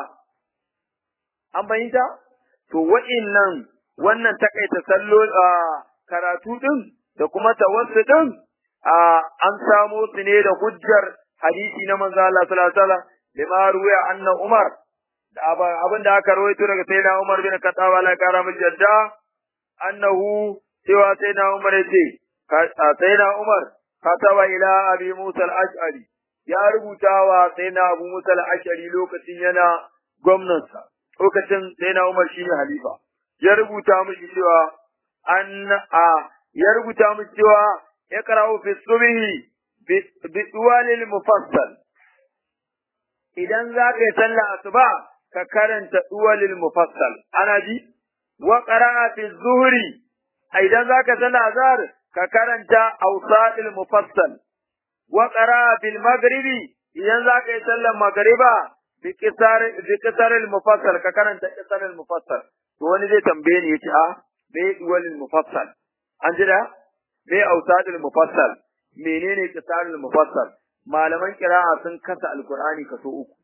an bayyana to wa'innan wannan takaita sallo karatu din da kuma tawassudin an samo su ne da hujjar hadisi na manzo Allah sallallahu alaihi wasallam lima ruwaya anna Umar da abin da aka rawaito daga sayyidina Umar bin Khattab Allah ya kara masa jadda annahu cewa sayyidina Umar yace sayyidina Umar kataba ila Abi Musa al-Ash'ari ya rubuta wa sayyidina Abu Musa al-Ash'ari lokacin yana gwamnansa lokacin sayyidina Umar shine halifa ya rubuta mishi cewa an a ya rubuta mishi cewa ya qara'u fi subhi bi duwalil mufassal idan za ka yi sallah asuba ka karanta duwalil mufassal ana ji wa qara'a fi zuhri idan za ka sallah azhar ka karanta awsadil mufassal wa qara'a fil maghribi idan za ka yi sallar maghriba bi kisar bi kisaril mufassal ka karanta kisaril mufassal to wani zai tambaye ni yace a me duwalil mufassal an jira me awsadil mufassal menene kisaril mufassal malaman qira'a sun kasa alqur'ani kaso uku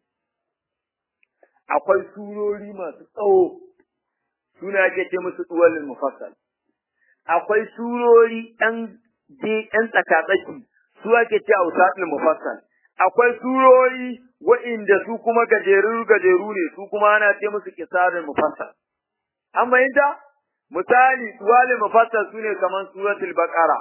akwai surori masu tsawo suna ake ce musu duwalil mufassal akwai surori ɗan je ɗan tsakatsaki su ake ce awsadil mufassal akwai surori wa'inda su kuma gajeru gajeru ne su kuma ana ce musu kisaril mufassal an bayyana misali duwalil mufassal sune kaman suratul baqara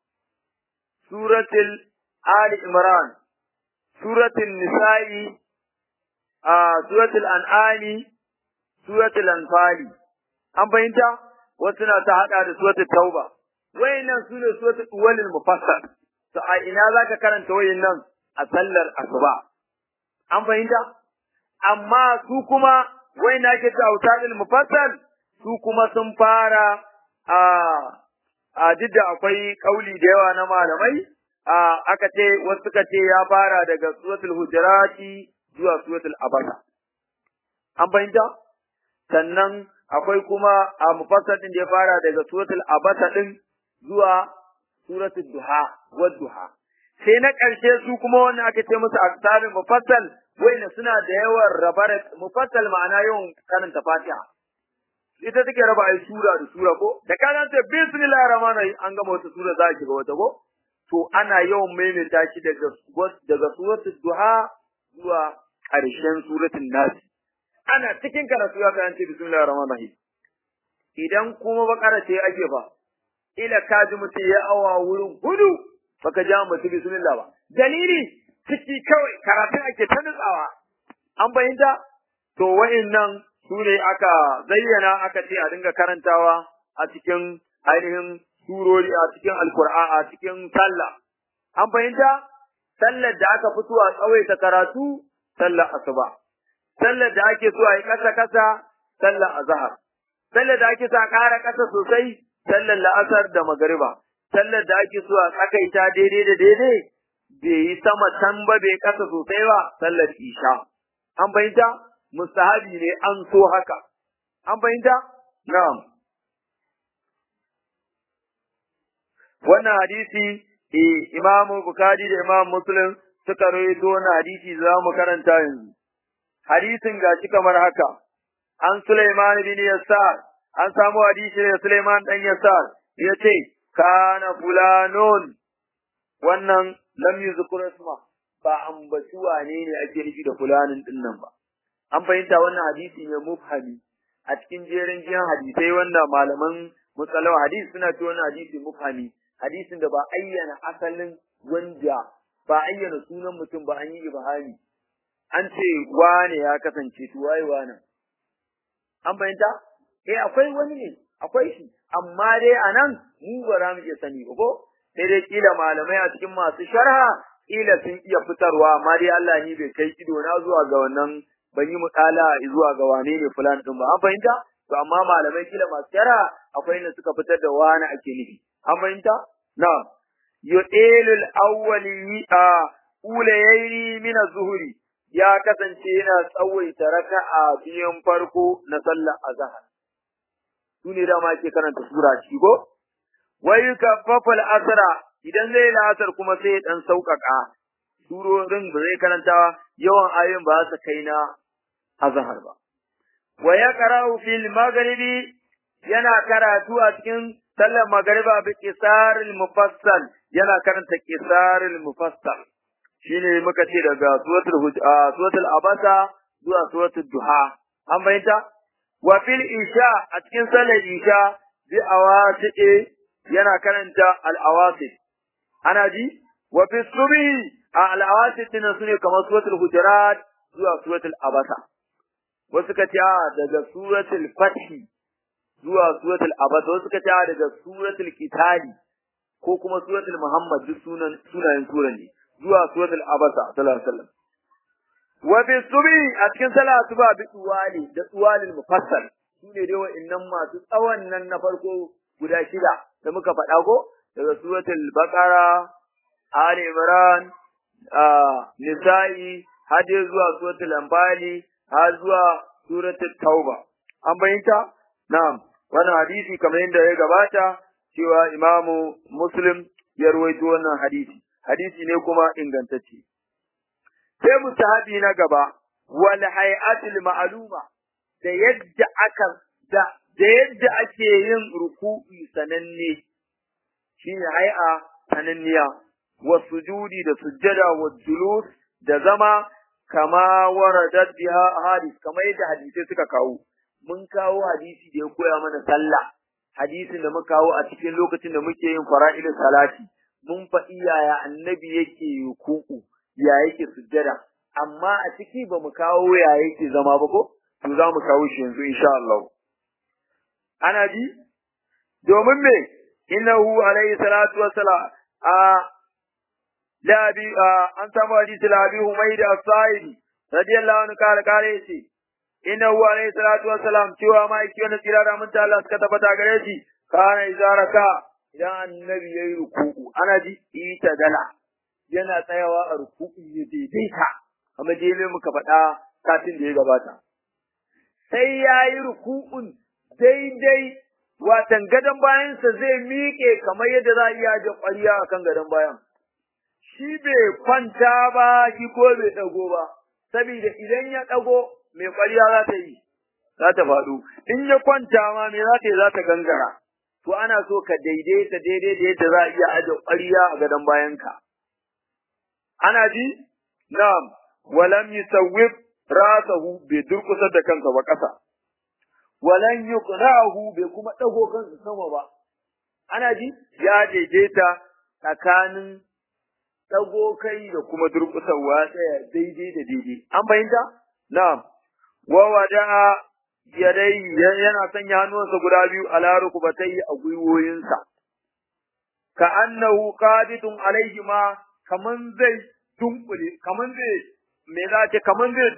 suratul ali imran suratul nisa'i a suratul an'ami suratul anfali an bayyana wasu na ta hada da suratul tauba wayannan sune suratul duwalil mufassal to a ina zaka karanta wayannan a sallar asuba an fahimta amma su kuma wayanda ake ta awsadil mufassal su kuma sun fara a a jidda akwai kauli da yawa na malamai a aka ce wasu suka ce ya fara daga suratul hujurati zuwa suratul abasa an fahimta sannan akwai kuma a mufassal din da ya fara daga suratul abasa din zuwa suratul duha wa duha sai na ƙarshe su kuma wannan aka ce musu aktarin mufassal wayanda suna da yawan rabar mufassal ma'ana yawan karanta fatiha ita take raba ai sura da sura ko da kana ce bismillahir rahmanir rahim an gama wata sura za a shiga wata ko to ana yawan maimaita shi daga daga suratul duha zuwa ƙarshen suratul nas ana cikin karatu ya kan ce bismillahir rahmanir rahim idan kuma bakara ce ake fa ila kaji mutum ya awa wurin gudu baka ja mutum bismillah ba dalili ciki kawai karatun ake ta nutsawa an bayyana to wa'annan sune aka zayyana aka ce a dinga karantawa a cikin ainihin surori a cikin alqur'ani a cikin sallah an bayyana sallar da aka fito a tsawaita karatu sallar asuba sallar da ake so a yi kasa kasa sallar azhar sallar da ake so a ƙara kasa sosai sallar la'asar da magariba sallar da ake so a tsakaita daidai da daidai bai yi sama can ba bai kasa sosai ba sallar isha an fahimta mustahabi ne an so haka an fahimta na'am wannan hadisi eh Imam Bukhari da Imam Muslim suka rawaito wannan hadisi za mu karanta yanzu hadisin gashi kamar haka an Sulaiman bin Yasar an samu hadisi da Sulaiman dan Yasar yace kana fulanun wannan lam yuzkur isma ba ambaci wane ne ake nufi da fulanin din nan ba an fahimta wannan hadisi ne mufhami a cikin jerin jiyan hadisai wanda malaman musallawa hadisi suna cewa wannan hadisi mufhami hadisin da ba ayyana asalin wanda ba ayyana sunan mutum ba an yi ibhami an ce wane ya kasance to waye wane an fahimta eh akwai wani ne akwai shi amma dai anan mu ba za mu iya sani ba ko sai dai kila malamai a cikin masu sharha kila sun iya fitarwa amma dai Allah ni bai kai ido na zuwa ga wannan ban yi mutala zuwa ga wane ne fulan din ba an fahimta to amma malamai kila masu sharha akwai ne suka fitar da wani ake nufi an fahimta na yu'ilul awwali a ulayni min az-zuhri ya kasance yana tsawaita raka'a biyan farko na sallar azhar sune da ma ke karanta sura shi go wai kaffafal asra idan zai la'asar kuma sai dan saukaka surorin ba zai karanta yawan ayoyin ba su kai na azhar ba wa yaqra'u fil maghribi yana karatu a cikin sallar magriba bi qisaril mufassal yana karanta qisaril mufassal shine muka ce daga suratul suratul abasa zuwa suratul duha an bayyana wa fil isha a cikin sallar isha bi awasiqi yana karanta al-awasid ana ji wa fi subhi al-awasid din sune kamar suratul hujurat zuwa suratul abasa wasu ka ce daga suratul fath zuwa suratul abasa wasu ka ce daga suratul qitali ko kuma suratul muhammad duk sunan sunayen suran ne zuwa suratul abasa sallallahu alaihi wasallam wa fi subhi a cikin salatu ba bi tuwali da tuwalil mufassal sune dai wa'annan masu tsawon nan na farko guda shida da muka faɗa ko daga suratul baqara ali imran nisa'i har zuwa suratul anfal har zuwa suratul tauba an bayyana na'am wannan hadisi kamar yadda ya gabata cewa imamu muslim ya rawaito wannan hadisi hadisi ne kuma ingantacce sai mustahabi na gaba wal hay'atul ma'luma da yadda aka da da yadda ake yin ruku'i sananne shine hay'a sananniya wa sujudi da sujjada wa julus da zama kama waradat biha hadis kama yadda hadisi suka kawo mun kawo hadisi da ya koya mana sallah hadisin da muka kawo a cikin lokacin da muke yin fara'ilus salati mun faɗi yaya annabi yake ruku'u ya yake sujjada amma a ciki ba mu kawo ya yake zama ba ko to za mu kawo shi yanzu insha Allah ana ji domin me innahu alayhi salatu wassalam a labi an samu hadisi labi humayd as-sa'idi radiyallahu anhu kare kare shi innahu alayhi salatu wassalam cewa ma yake wannan tsirara mun ta Allah suka tabbata gare shi kana izaraka idan annabi yayi ruku'u ana ji ita dala yana tsayawa a ruku'u ya daidaita amma dai me muka faɗa satin da ya gabata sai yayi ruku'un daidai watan gadan bayan sa zai miƙe kamar yadda za a iya da ƙwariya akan gadan bayan shi bai kwanta ba shi ko bai dago ba saboda idan ya dago mai ƙwariya za ta yi za ta faɗo in ya kwanta ma me za ta yi za ta gangara to ana so ka daidaita daidai da yadda za a iya aje ƙwariya a gadon bayanka. Ana ji? Na'am, walam yusawwib rasahu bai durkusar da kansa ba ƙasa. Walan yuqra'ahu bai kuma dago kansa sama ba. Ana ji? Ya daidaita tsakanin dago kai da kuma durkusarwa tsaya daidai da daidai. An fahimta? Na'am. Wa wada'a yadai yana sanya hannuwansa guda biyu ala rukubatai a gwiwoyinsa ka annahu qaditun alaihi ma kaman zai dunkule kaman zai me za ce kaman zai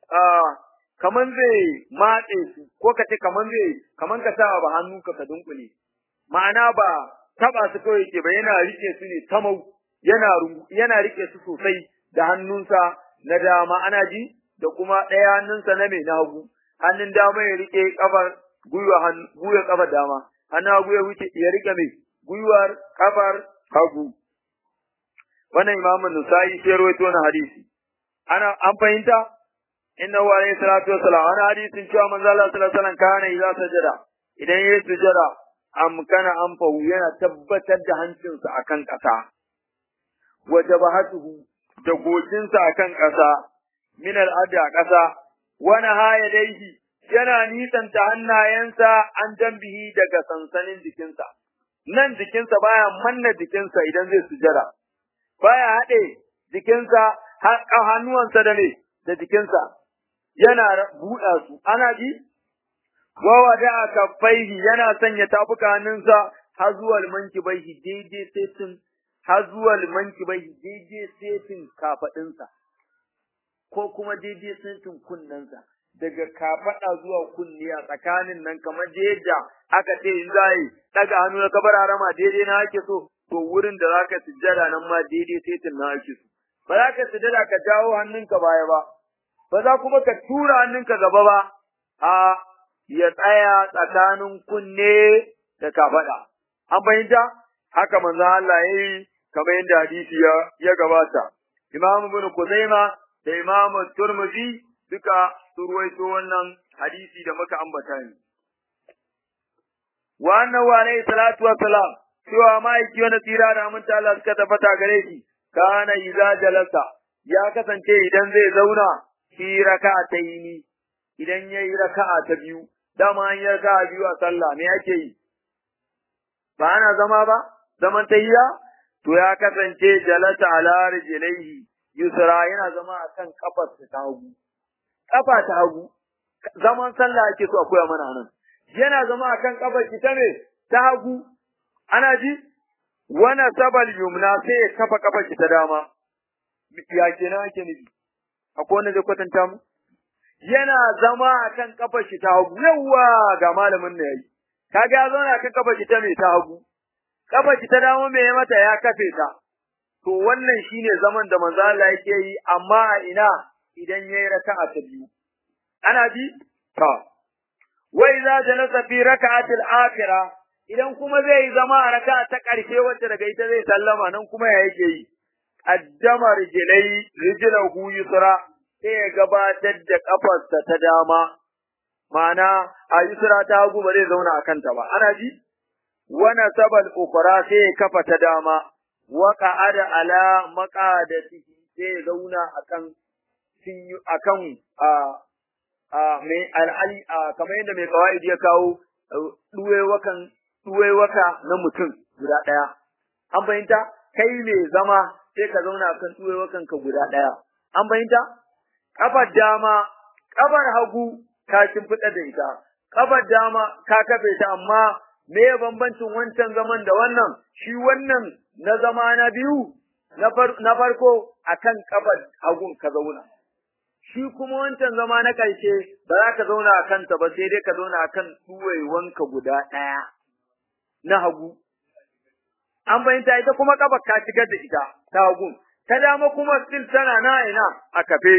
kaman zai matse su ko ka ce kaman zai kaman ka sa ba hannu ka dunkule ma'ana ba taba su kawai ke ba yana rike su ne tamau yana yana rike su sosai da hannunsa na dama ana ji da kuma ɗaya hannunsa na mai na hagu hannun dama ya rike kafar gwiwa gwiwa kafar dama hannun hagu ya wuce ya rike mai gwiwar kafar hagu wannan imamu Nasa'i sai rawaito wannan hadisi ana an fahimta inna wa alayhi salatu wassalam ana hadisin cewa manzo Allah sallallahu alaihi wasallam kana idza sajada idan yayi sujada amkana anfahu yana tabbatar da hancinsa akan ƙasa wa jabahatuhu da gojinsa akan ƙasa min al-ardi a ƙasa wa nahayadaihi yana nisanta hannayensa an dambihi daga sansanin jikinsa nan jikinsa baya manna jikinsa idan zai sujada baya haɗe jikinsa hannuwansa da me da jikinsa yana buɗa su ana ji wawa da kaffaihi yana sanya tafuka hannunsa har zuwa mankibaihi daidai setin har zuwa mankibaihi daidai setin kafadinsa ko kuma daidai setin kunnensa daga kafada zuwa kunni a tsakanin nan kamar yadda aka ce in zai daga hannu na kabar harama daidai na ake so to wurin da zaka sujjada nan ma daidai setin na ake so ba za ka sujjada ka jawo hannunka baya ba ba za kuma ka tura hannunka gaba ba a ya tsaya tsakanin kunne da kafada an fahimta haka manzon Allah yayi kamar yadda hadisi ya ya gabata Imam Ibn Khuzaima da Imam Tirmidhi duka su ruwaito wannan hadisi da muka ambata ne wa annahu alayhi salatu wa salam cewa ma'aiki wani tsira da aminta Allah suka tabbata gare shi kana idza jalasa ya kasance idan zai zauna fi raka'ataini idan yayi raka'a ta biyu dama an yi raka'a biyu a sallah me yake yi ba ana zama ba zaman tahiyya to ya kasance jalasa ala rijlaihi yusra yana zama akan kafar ta hagu kafa ta hagu zaman sallah ake so akwai mana nan yana zama akan kafar ki ta me ta hagu ana ji wana sabal yumna sai ya kafa kafar ki ta dama ya kenan ake nufi akwai wanda zai kwatanta mu yana zama akan kafar shi ta hagu yawa ga malamin ne yayi kaga ya zauna akan kafar shi ta me ta hagu kafar shi ta dama me ya mata ya kafe ta to wannan shine zaman da manzo Allah yake yi amma a ina idan yayi raka'a ta biyu ana bi ta wa idza jalasa fi raka'ati al-akhirah idan kuma zai zama a raka'a ta karshe wacce daga ita zai sallama nan kuma ya yake yi addama rijlai rijlahu yusra sai ya gabatar da kafarsa ta dama ma'ana a yusra ta hagu ba zai zauna akan ta ba ana ji wana sabal ukra sai ya kafa ta dama wa qa'ada ala maqadatihi sai ya zauna akan sinyu akan a a mai al'ali kamar yadda mai kawaid ya kawo duwe wakan duwe waka na mutum guda daya an bayyanta kai mai zama sai ka zauna akan duwe wakan ka guda daya an bayyanta kafar dama kafar hagu ka kimfida da ita kafar dama ka kafe ta amma me ya bambancin wancan zaman da wannan shi wannan na zama na biyu na farko akan kafar hagun ka zauna shi kuma wancan zama na ƙarshe ba za ka zauna a kanta ba sai dai ka zauna a kan ɗuwaiwanka guda ɗaya na hagu. An fahimta ita kuma ƙafa ka shigar da ita ta hagu, ta dama kuma still tana na ina a kafe.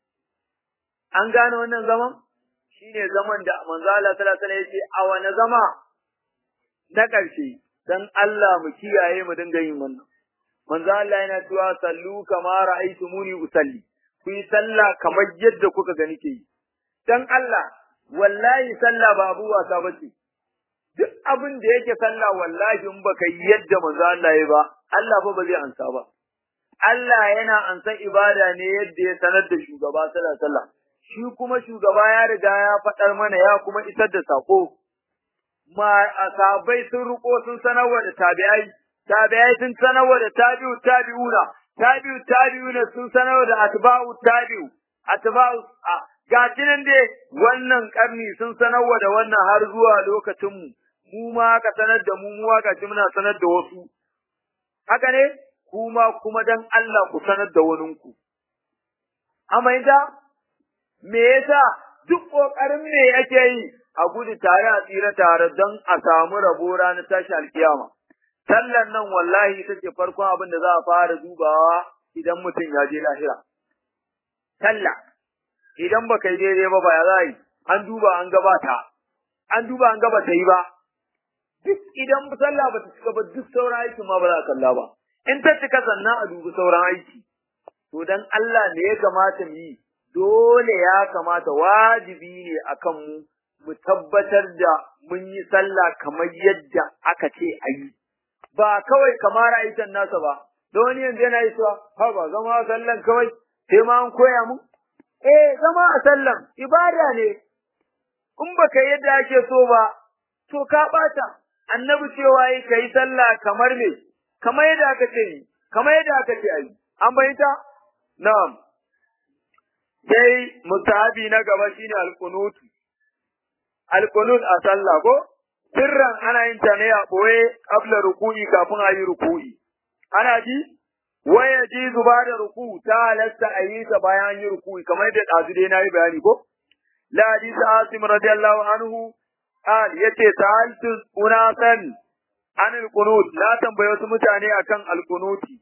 An gane wannan zaman? Shi ne zaman da manzo Allah sallallahu alaihi wasallam ya ce a wani zama na ƙarshe dan Allah mu kiyaye mu dinga yin wannan. Manzo Allah yana cewa sallu kama ra'aytumuni usalli. Ku yi sallah kamar yadda kuka gani ke yi. Dan Allah, wallahi sallah ba abu wasa ba ce. Duk abin da yake sallah wallahi in baka yi yadda manzo Allah ya ba, Allah fa ba zai ansa ba. Allah yana ansan ibada ne yadda ya sanar da shugaba sallallahu alaihi wasallam. Shi kuma shugaba ya riga ya faɗar mana ya kuma isar da sako. Ma asabai sun riko sun sanarwa da tabi'ai, tabi'ai sun sanarwa da tabi'u tabi'una. Tabi'u tabi'una sun sanar da atba'u tabi'u atba'u ga kinan dai wannan karni sun sanarwa da wannan har zuwa lokacin mu mu ma ka sanar da mu mu ga shi muna sanar da wasu haka ne kuma kuma dan Allah ku sanar da waninku amma inda me yasa duk kokarin me yake yi a gudu tare a tsira tare don a samu rabo ranar tashi alkiyama sallan nan wallahi ita ce farkon abin da za a fara dubawa idan mutum ya je lahira. Sallah, idan baka yi daidai ba ba ya za yi, an duba an gabata, an duba an gaba ta yi ba. Duk idan sallah ba ta cika ba duk sauran aikin ma ba za a kalla ba. In ta cika sannan a dubi sauran aiki. To dan Allah ne ya kamata mu yi, dole ya kamata wajibi ne akan mu mu tabbatar da mun yi sallah kamar yadda aka ce a yi. Ba kawai kamar aikin nasa ba, don wani yanzu yana yi suwa, ha ba zama a sallan kawai, sai ma an koya mu? Eh, zama a sallan, ibada ne, in ba ka yadda ake so ba, to ka ɓata, annabi cewa yi ka yi sallah kamar me, kamar yadda aka ce yi, kamar yadda aka ce a yi, an bayyanta? Na'am. Sai musahabi na gaba shine alqunut. Alqunut a sallah ko? Sirran ana yin ta ne a ɓoye ƙabla ruku'i kafin a yi ruku'i. Ana ji? Waya ji zuba da ruku ta halasta a yi ta bayan yi ruku'i, kamar yadda ɗazu dai na yi bayani ko? La hadisi Asim radiyallahu anhu, al yace sa'altu unasan an alqunut, na tambaye wasu mutane akan alqunuti.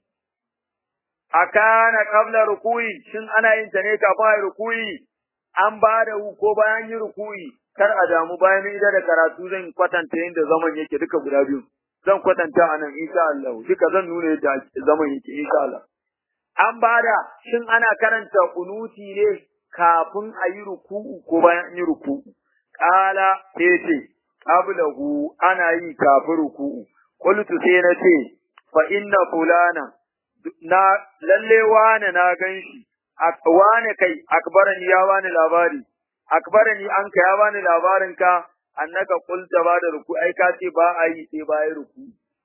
Akana qabla ruku'i, shin ana yin ta ne kafin a yi ruku'i? An ba da ko bayan yi ruku'i? Kar a damu bayan ida da karatu zan kwatanta yadda zaman yake duka guda biyu. Zan kwatanta a nan insha Allah. Duka zan nuna yadda zaman yake insha Allah. An bada shin ana karanta kunuti ne kafin a yi ruku'u ko bayan an yi ruku'u? Kala sai ce qablahu ana yi kafin ruku'u. Qultu sai na ce fa inna fulana na lalle wane na ganshi. Wane kai akbarani ya bani labari. akbarani an ka ya bani labarin ka annaka qulta ba da ruku ai ka ce ba a yi sai bayan ruku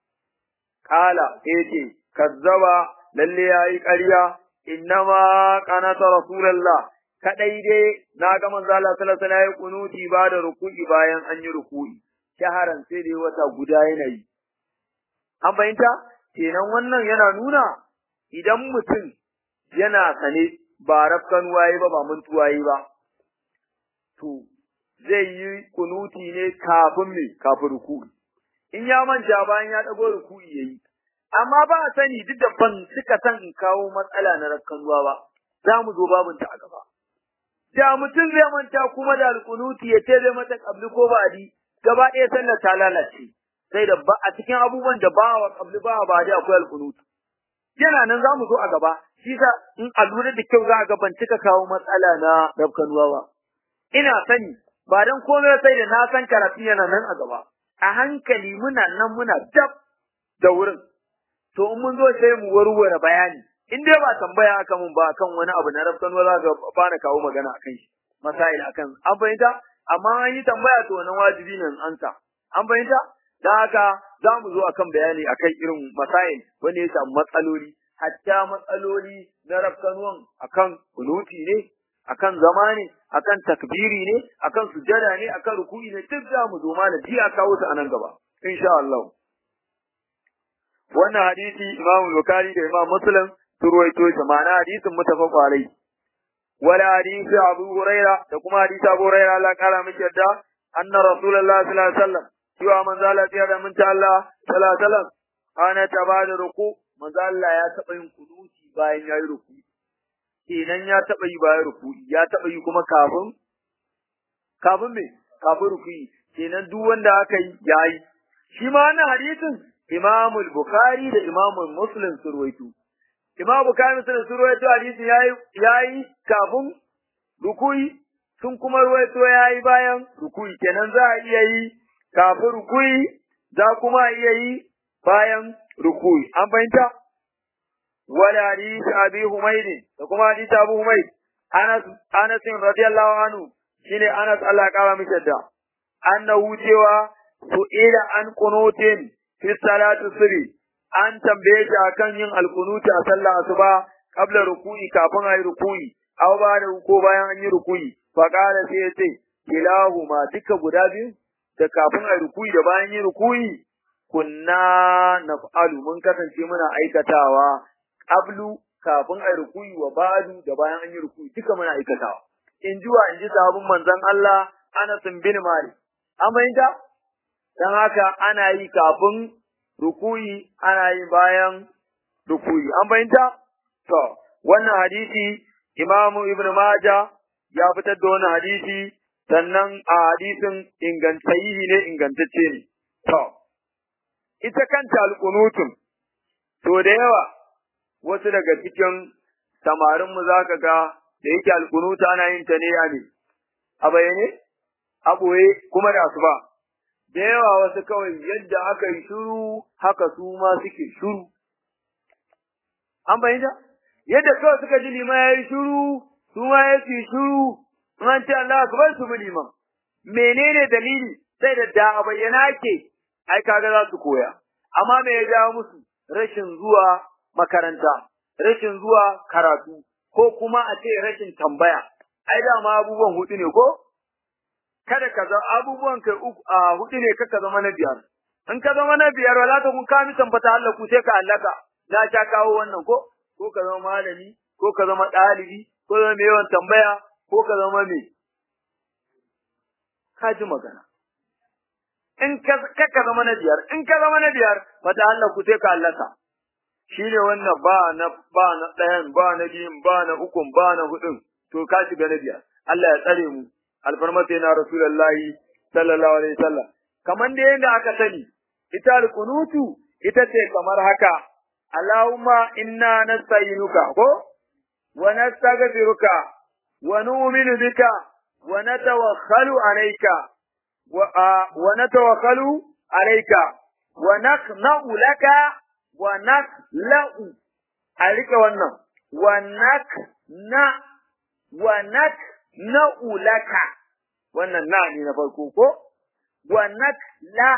kala yace kazzaba lalle yayi ƙarya innama qanata rasulullah kadai dai na ga manzo Allah sallallahu alaihi wasallam kunuti ba da ruku'i bayan an yi ruku'i shaharan sai dai wata guda yana yi an bayyanta kenan wannan yana nuna idan mutum yana sane ba rafkan waye ba ba muntuwa yi ba to zai yi kunuti ne kafin me kafin ruku'i in ya manta bayan ya dago ruku'i yayi amma ba a sani duk da ban suka san in kawo matsala na rakkan ruwa ba za mu zo babun ta a gaba da mutum zai manta kuma da alkunuti ya ce zai mata kabli ko ba'di gaba ɗaya sallar ta lalace sai da ba a cikin abubuwan da ba wa kabli ba ba'di akwai alkunuti yana nan za mu zo a gaba shi sa in a lura da kyau za a ga ban cika kawo matsala na rakkan ruwa ba ina sani ba dan komai sai da na san karatu yana nan a gaba a hankali muna nan muna dab da wurin to in mun zo sai mu warware bayani in dai ba tambaya aka mun ba kan wani abu na rafkan wala ga bana kawo magana akan shi masail akan an bayyana amma an yi tambaya to wannan wajibi ne an ansa an bayyana dan haka za mu zo akan bayani akan irin masail wanda ya samu matsaloli hatta matsaloli na rafkanuwan akan kunuti ne akan zama ne akan takbiri ne akan sujada ne akan ruku'i ne duk za mu zo mana ji a kawo ta anan gaba insha Allah wannan hadisi Imam Bukhari da Imam Muslim su ruwaito shi ma'ana hadisin mutafaq alai wala hadisi Abu Huraira da kuma hadisi Abu Huraira Allah kara miki yadda anna Rasulullah sallallahu alaihi wasallam cewa manzo Allah ya da minta Allah sallallahu alaihi wasallam ana tabada ruku manzo Allah ya taba yin kunuti bayan yayi ruku kenan ya taba yi bayan ruku ya taba yi kuma kafin kafin me kafin ruku kenan duk wanda aka yi yayi shi ma wannan hadisin Imam Bukhari da Imam Muslim su ruwaito Imam Bukhari sun ruwaito hadisin yayi yayi kafin ruku'i sun kuma ruwaito yayi bayan ruku'i kenan za a iya yi kafin ruku'i za kuma iya yi bayan ruku'i an fahimta wala hadith Abi Humayd da kuma hadith Abu Humayd Anas Anas radiyallahu anhu shine Anas Allah ya kara mishi da annahu cewa su'ila an qunutin fi salatu sirri an tambaye shi akan yin alkunuti a sallah asuba qabla ruku'i kafin ayi ruku'i aw ba da ko bayan an yi ruku'i fa qala sai yace kilahuma duka guda biyu da kafin ayi ruku'i da bayan yin ruku'i kunna naf'alu mun kasance muna aikatawa qablu kafin ayi ruku'i wa ba'du da bayan an yi ruku'i duka muna aikatawa in ji wa in ji sabon manzon Allah Anas bin Malik amma inda dan haka ana yi kafin ruku'i ana yi bayan ruku'i. An bayyanta? To, wannan hadisi Imamu Ibn Majah ya fitar da wannan hadisi, sannan a hadisin ingantayyi ne ingantacce ne. To, ita kanta alƙunutun, to da yawa wasu daga cikin samarinmu za ka ga da yake alƙunuta ana yin ta ne a ne, a bayyane, a ɓoye kuma da asuba. Da yawa wasu kawai yadda aka yi shuru haka su ma suke shuru. An bayyana? Yadda kawai suka ji liman ya yi shuru, su ma ya yi shuru, in an ce Allah akbar su bi liman. Menene dalili? Sai da da a bayyana ke, ai kaga za su koya. Amma me ya jawo musu? Rashin zuwa makaranta, rashin zuwa karatu, ko kuma a ce rashin tambaya. Ai dama abubuwan hudu ne ko? Kada ka zama abubuwan kai uku a hudu ne kaka zama na biyar. In ka zama na biyar wala ta kun kami tambata Allah ku sai ka allaka. Na ta kawo wannan ko? Ko ka zama malami, ko ka zama ɗalibi, ko zama mai yawan tambaya, ko ka zama mai. Ka ji magana. In ka ka zama na biyar, in ka zama na biyar, wata Allah ku sai ka allaka. Shi ne wannan ba na ba na ɗayan, ba na biyun, ba na ukun, ba na hudun, to ka shiga na biyar. Allah ya tsare mu. Alfarmata yana Rasulullahi sallallahu alaihi wasallam. Kamar da yadda aka sani, ita alkunutu ita ce kamar haka. Allahumma inna nasta'inuka ko wa nastaghfiruka wa nu'minu bika wa natawakkalu alayka wa wa natawakkalu alayka wa nakhna'u laka wa nakla'u alika wannan wa nakna wa nakna'u laka wannan na ne na farko ko wa nakla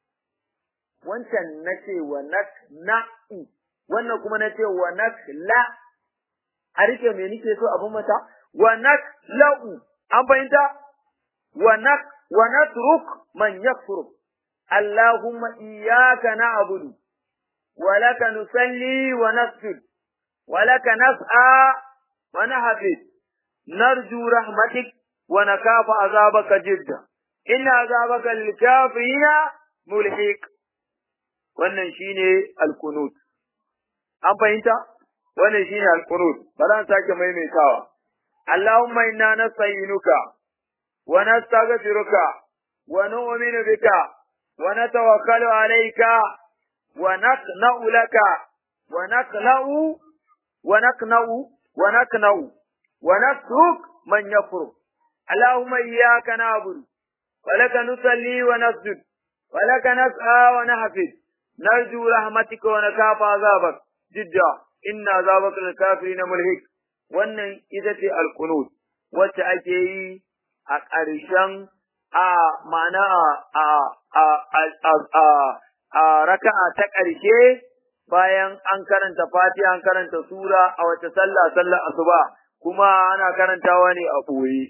wancan nace wa nakna'u wannan kuma nace wa nakla a rike me nake so abun mata wa nakla'u an fahimta wa nak wa natruk man yakfur Allahumma iyyaka na'budu wa laka nusalli wa nasjud wa laka nas'a wa nahfid narju rahmatik wa nakafu azabaka jidda inna azabaka lil kafirina mulhiq wannan shine al-qunut an fahimta wannan shine al-qunut bari sake maimaitawa Allahumma inna nasta'inuka wa nastaghfiruka wa nu'minu bika wa natawakkalu alayka wa naqna'u laka wa naqna'u wa naqna'u wa naqna'u wa nasruk man yafruk Allahumma iyyaka na'budu wa laka nusalli wa nasjud wa laka nas'a wa nahfid narju rahmatika wa nakafu azabak jidda inna azabaka lil kafirin mulhik wannan ita ce alqunut wacce ake yi a ƙarshen a ma'ana a a a a a raka'a ta ƙarshe bayan an karanta Fatiha an karanta sura a wace sallah sallar asuba kuma ana karantawa ne a boye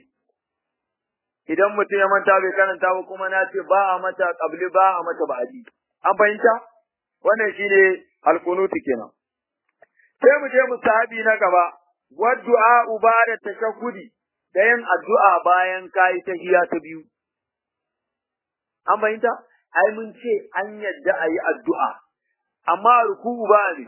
idan mutum ya manta bai karanta ba kuma na ce ba a mata qabli ba a mata ba'di an fahimta wannan shine alqunuti kenan sai mu je musahabi na gaba wa du'a ubada tashahhudi da yin addu'a bayan kai tahiyya ta biyu an fahimta ai mun ce an yadda ayi addu'a amma ruku'u ba ne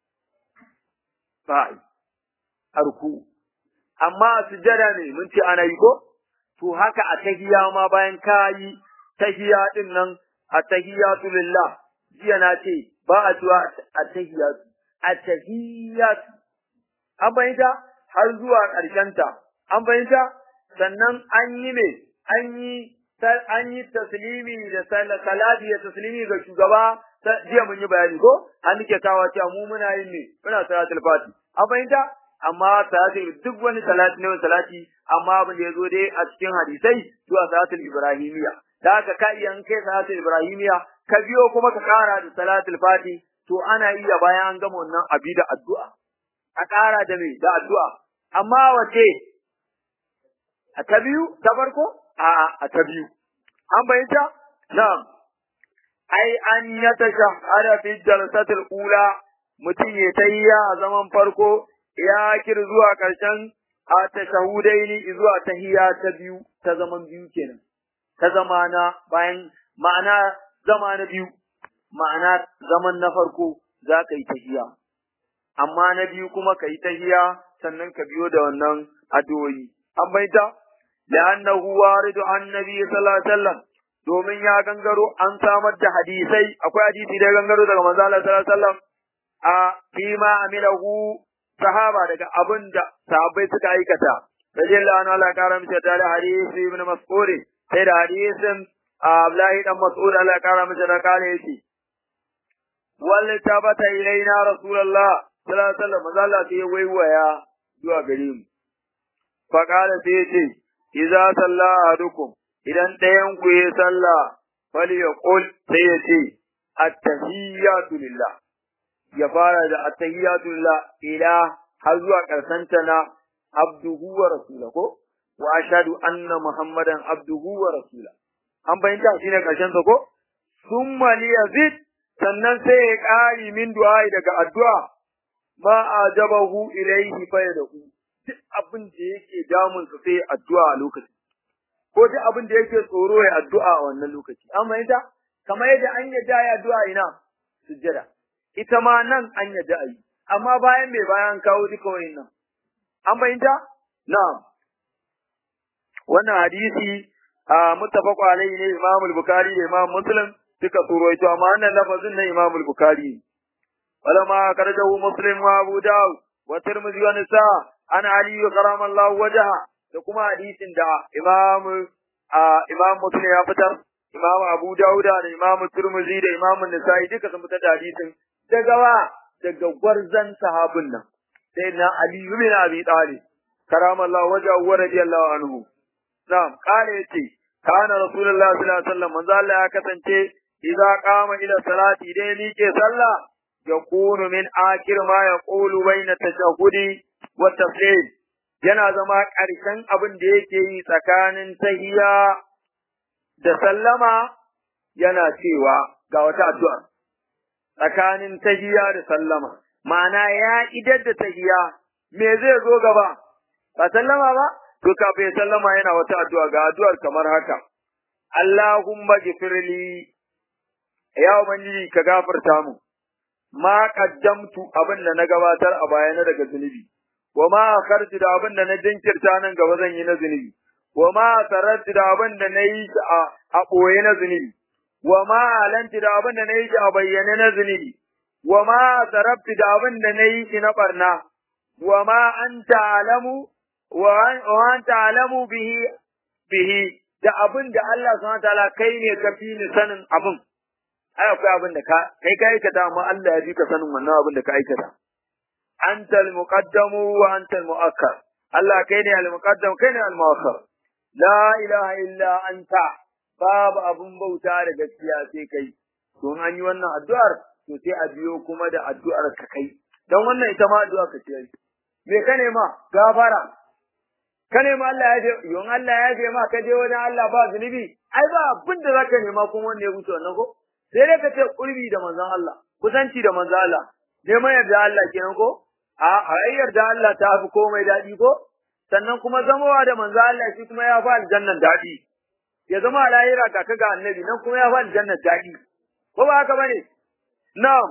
ba a ruku'u amma sujada ne mun ce ana yi ko to haka a tahiyya ma bayan kai tahiyya din nan a tahiyyatu lillah jiya na ce ba a cewa a tahiyyatu a tahiyyatu an bayyana har zuwa ƙarshen ta an bayyana sannan an yi ne an yi an yi taslimi da salati da taslimi ga shugaba jiya mun yi bayani ko an nake kawo cewa mu muna yin ne muna salatul fati an bayyana amma salati duk wani salati ne salati amma abin da yazo dai a cikin hadisai zuwa salatul ibrahimiyya da haka ka iya kai salatul ibrahimiyya ka biyo kuma ka kara da salatul fati to ana iya bayan an gama wannan abi da addu'a a kara da me da addu'a amma wace a ta biyu ta farko a a ta biyu an bayyana na'am ai an yatashahhada fi jalsatil ula mutum ya tayya a zaman farko ya kir zuwa karshen a tashahudaini zuwa tahiyya ta biyu ta zaman biyu kenan ta zamana bayan ma'ana zama na biyu ma'ana zaman na farko za ka yi tahiyya, amma na biyu kuma ka yi tahiyya sannan ka biyo da wannan addu'o'i. An baita? La'annahu waridu annabi sallallahu alaihi wasallam, domin ya gangaro an samar da hadisai, akwai hadisi da gangaro daga manzo Allah sallallahu alaihi wasallam a fima amilahu sahaba, daga abin da sahabbai suka aikata. Radiyallahu anhu Allah karam shi da hadisi ibn Mas'ud, sai da hadisin Abdullahi dan Mas'ud Allah karam shi da kale yake wal tabata ilaina rasulullah sallallahu alaihi wasallam, manzo Allah sai waiwaya zuwa gare mu, fa kala sai yace idza salla ahadukum, idan ɗayan ku yi sallah fali yaqul, sai yace at-tahiyyatu lillah, ya fara da at-tahiyyatu lillah ila har zuwa karshen ta na abduhu wa rasulahu, wa ashhadu anna muhammadan abduhu wa rasulahu. An bayyana shine karshen sa ko? Summa liyazid, sannan sai ya ƙari min du'a daga addu'a, ma ajabahu ilayhi fa yad'u, duk abin da yake damun sa sai addu'a a lokaci, ko duk abin da yake tsoro ya addu'a a wannan lokaci. An bayyana kamar yadda an yadda ya addu'a ina sujjada, ita ma nan an yadda ayi, amma bayan me bayan kawo duka wayannan. An bayyana? Na'am. Wannan hadisi a muttafaq alayhi ne, Imam al-Bukhari da Imam Muslim suka suroito, amma wannan lafazin na Imam al-Bukhari. Walama karajahu Muslim wa Abu Dawud wa Tirmidhi wa Nisa an Ali karamallahu wajha, da kuma hadisin da Imam Imam Muslim ya fitar, Imam Abu Dawud da Imam Tirmidhi da Imam Nisa'i duka sun fitar da hadisin daga wa daga gwarzan sahabin nan sai na Ali bin Abi Talib karamallahu wajhahu wa radiyallahu anhu. Na'am, kale yace kana Rasulullah sallallahu alaihi wasallam, manzo Allah ya kasance idza qama ila salati, dai ni ke sallah, yakunu min akhir ma yaqulu baina tashahhudi wa taslim, yana zama karshen abin da yake yi tsakanin tahiyya da sallama, yana cewa ga wata addu'a tsakanin tahiyya da sallama, ma'ana ya idar da tahiyya, me zai zo gaba ba sallama ba, to kafin sallama yana wata addu'a, ga addu'ar kamar haka: Allahumma ghfirli, ya ubangiji ka gafarta mu, ma qaddamtu, abin da na gabatar a bayana daga zunubi, wa ma akhartu, da abin da na jinkirta nan gaba zan yi na zunubi, wa ma sarartu, da abin da na yi a a boye na zunubi, wa ma alantu, da abin da na yi a bayyane na zunubi, wa ma sarabtu, da abin da na yi na barna, wa ma anta alamu wa anta alamu bihi bihi, da abin da Allah subhanahu wataala kai ne ka fi ni sanin abin. Ai akwai abin da ka kai ka aikata, amma Allah ya fi ka sanin wannan abin da ka aikata. Antal muqaddamu wa antal muakkar, Allah kai ne al muqaddam, kai ne al muakkar. La ilaha illa anta, babu abun bauta da gaskiya sai kai. To an yi wannan addu'ar, to sai a biyo kuma da addu'ar ka kai, dan wannan ita ma addu'a ka ce. Me ka nema? Gafara. Ka nema Allah ya je, yon Allah ya je ma ka je wajen Allah ba zunubi, ai ba abin da zaka nema kuma wanda ya wuce wannan ko? Sai dai ka ce kurbi da manzon Allah, kusanci da manzon Allah, neman yarda Allah kenan ko? A a yarda Allah ta fi komai daɗi ko? Sannan kuma zamawa da manzon Allah shi kuma ya fi aljannan daɗi. Ya zama a lahira ka ga annabi, nan kuma ya fi aljannan daɗi. Ko ba haka bane? Na'am.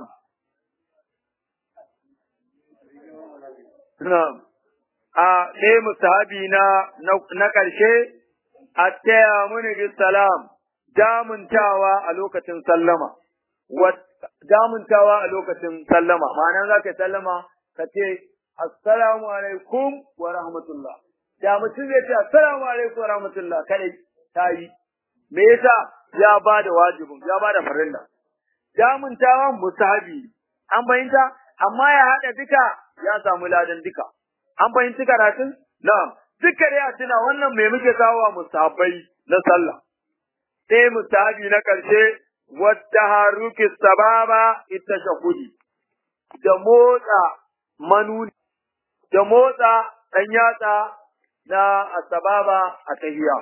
Na'am. A ɗaya musahabi na na ƙarshe, a taya muni bi salam, damuntawa a lokacin sallama, damuntawa a lokacin sallama, ma'ana za ka sallama ka ce assalamu alaikum wa rahmatullah, da mutum zai ce assalamu alaikum wa rahmatullah kadai ta yi, me yasa? Ya ba da wajibin, ya ba da farilla. Damuntawa musahabi, an bayyanta, amma ya haɗa duka ya samu ladan duka. An fahimci karatun? Na'am. Duka dai a tuna wannan me muke kawo wa musahabbai na sallah. Sai musahabi na ƙarshe, wata haruki sababa ita shahudi, da motsa manuni, da motsa ɗan yatsa na asababa a tahiya.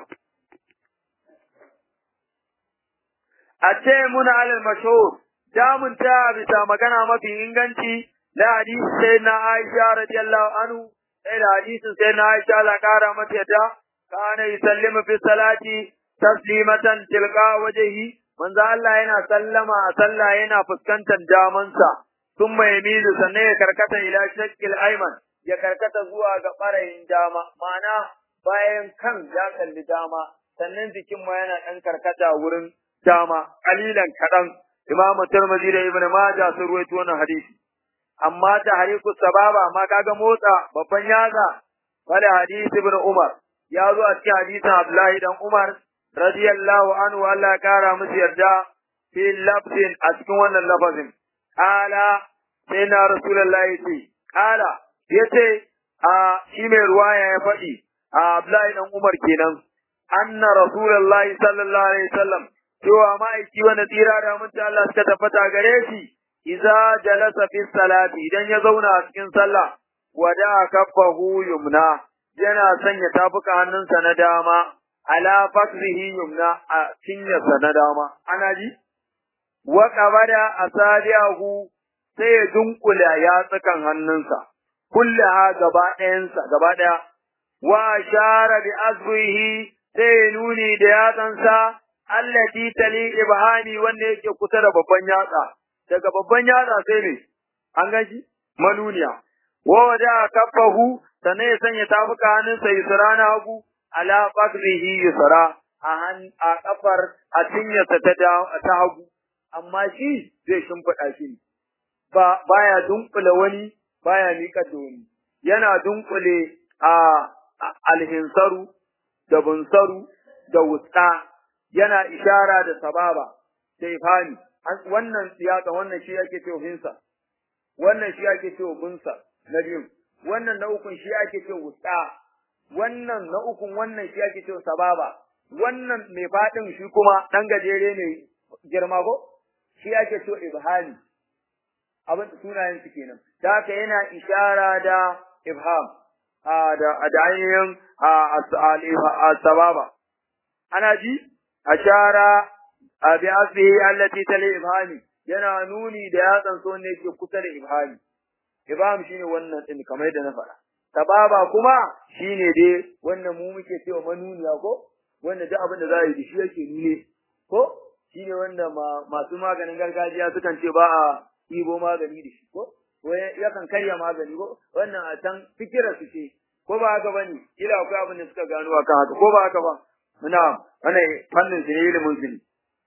A ce muna alal mashhur, damunta bisa magana mafi inganci na hadisi sai na Aisha radiyallahu anhu, sai da hadisin sai na Aisha la kara mata yadda, kana yusallimu fi salati taslimatan tilqa wajhi, manzo Allah yana sallama a sallah yana fuskantar damansa thumma yamilu sannan ya karkata ila shaqqil ayman ya karkata zuwa ga barayin dama ma'ana bayan kan ya kalli dama sannan jikin ma yana dan karkata wurin dama kalilan kadan Imam Tirmidhi da Ibn Majah sun ruwaito wannan hadisi amma tahriku sababa ma kaga motsa babban yaza wala hadisi Ibn Umar ya zo a cikin hadisin Abdullahi dan Umar radiyallahu anhu Allah ya kara musu yarda fi lafzin a cikin wannan lafazin ala sai na rasulullahi ce ala yace a shi mai ruwaya ya faɗi a Abdullahi dan Umar kenan anna rasulullahi sallallahu alaihi wasallam cewa ma'aiki wanda tsira da mun Allah suka tabbata gare shi idza jalasa fi salati idan ya zauna a cikin sallah wada kaffahu yumna yana sanya tafuka hannunsa na dama ala fakrihi yumna a cinyarsa na dama ana ji wa qabada asabihu sai ya dunkula yatsukan hannunsa kullaha gaba ɗayansa gaba ɗaya wa shara bi azrihi sai nuni da yatsansa allati tali ibhani wanda yake kusa da babban yatsa daga babban yatsa sai ne an gaji manuniya wa wada kaffahu sannan ya sanya tafuka hannunsa yusra na hagu ala fakrihi yusra a a kafar a cinyarsa ta ta hagu amma shi zai shimfiɗa shi ba baya dunkule wani baya miƙa da wani yana dunkule a alhinsaru da bunsaru da wusta yana ishara da sababa sai fani wannan siyasa wannan shi yake cewa hinsa wannan shi yake cewa bunsa na biyu wannan na ukun shi yake cewa wusta wannan na ukun wannan shi yake cewa sababa wannan mai fadin shi kuma dan gajere ne girma ko shi yake cewa ibhami abin sunayen su kenan da haka yana ishara da ibham a da da ainihin sababa ana ji ashara bi asbihi allati tali ibhami yana nuni da yatsan so ne ke kusa da ibhami ibham shine wannan din kamar yadda na faɗa sababa kuma shine dai wannan mu muke cewa manuniya ko wanda duk abin da za a yi da shi yake nune ko shine wanda masu maganin gargajiya sukan ce ba a ibo magani da shi ko wai yakan karya magani ko wannan a can fikira su ce ko ba haka bane kila akwai abin da suka gano akan haka ko ba haka ba muna wannan fannin su ne ilimin su ne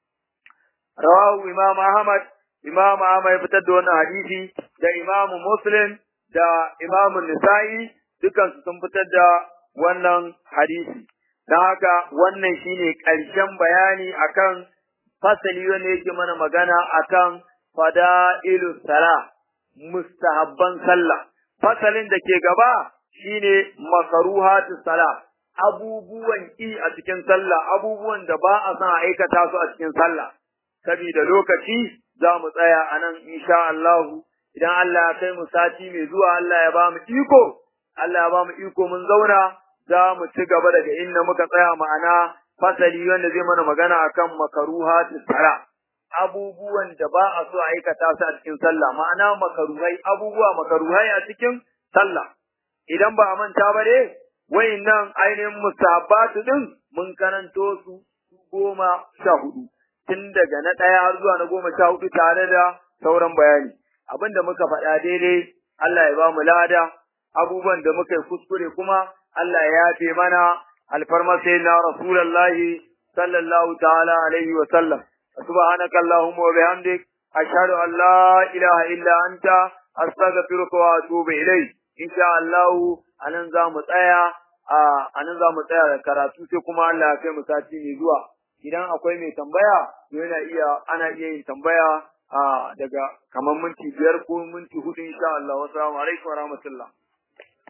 rawahu imam ahmad imam ahmad ya fitar da wannan hadisi da imam muslim da imam nisa'i dukan su sun fitar da wannan hadisi dan haka wannan shine karshen bayani akan fasali wanda yake mana magana akan fada'ilus sala mustahabban sallah fasalin da ke gaba shine makaruhatus sala abubuwan ki a cikin sallah abubuwan da ba a san aikata su a cikin sallah saboda lokaci za mu tsaya anan insha Allah idan Allah ya kai mu sati mai zuwa Allah ya ba mu iko Allah ya ba mu iko mun zauna za mu ci gaba daga inda muka tsaya ma'ana fasali wanda zai mana magana akan makaruhatus sala abubuwan da ba a so aikata su a cikin sallah ma'ana makaruhai abubuwa makaruhai a cikin sallah idan ba a manta ba dai wayannan ainihin mustahabbatu din mun karanto su goma sha hudu tun daga na ɗaya har zuwa na goma sha hudu tare da sauran bayani abinda muka faɗa daidai Allah ya ba mu lada abubuwan da muka yi kuskure kuma Allah ya yafe mana alfarma sayyidina rasulullahi sallallahu ta'ala alaihi wa sallam subhanaka allahumma wa bihamdik ashhadu an la ilaha illa anta astaghfiruka wa atubu ilayk insha Allah anan za mu tsaya a anan za mu tsaya da karatu sai kuma Allah ya kai mu sati mai zuwa idan akwai mai tambaya yana iya ana iya yin tambaya a daga kamar minti biyar ko minti hudu insha Allah. Wassalamu alaikum wa rahmatullah.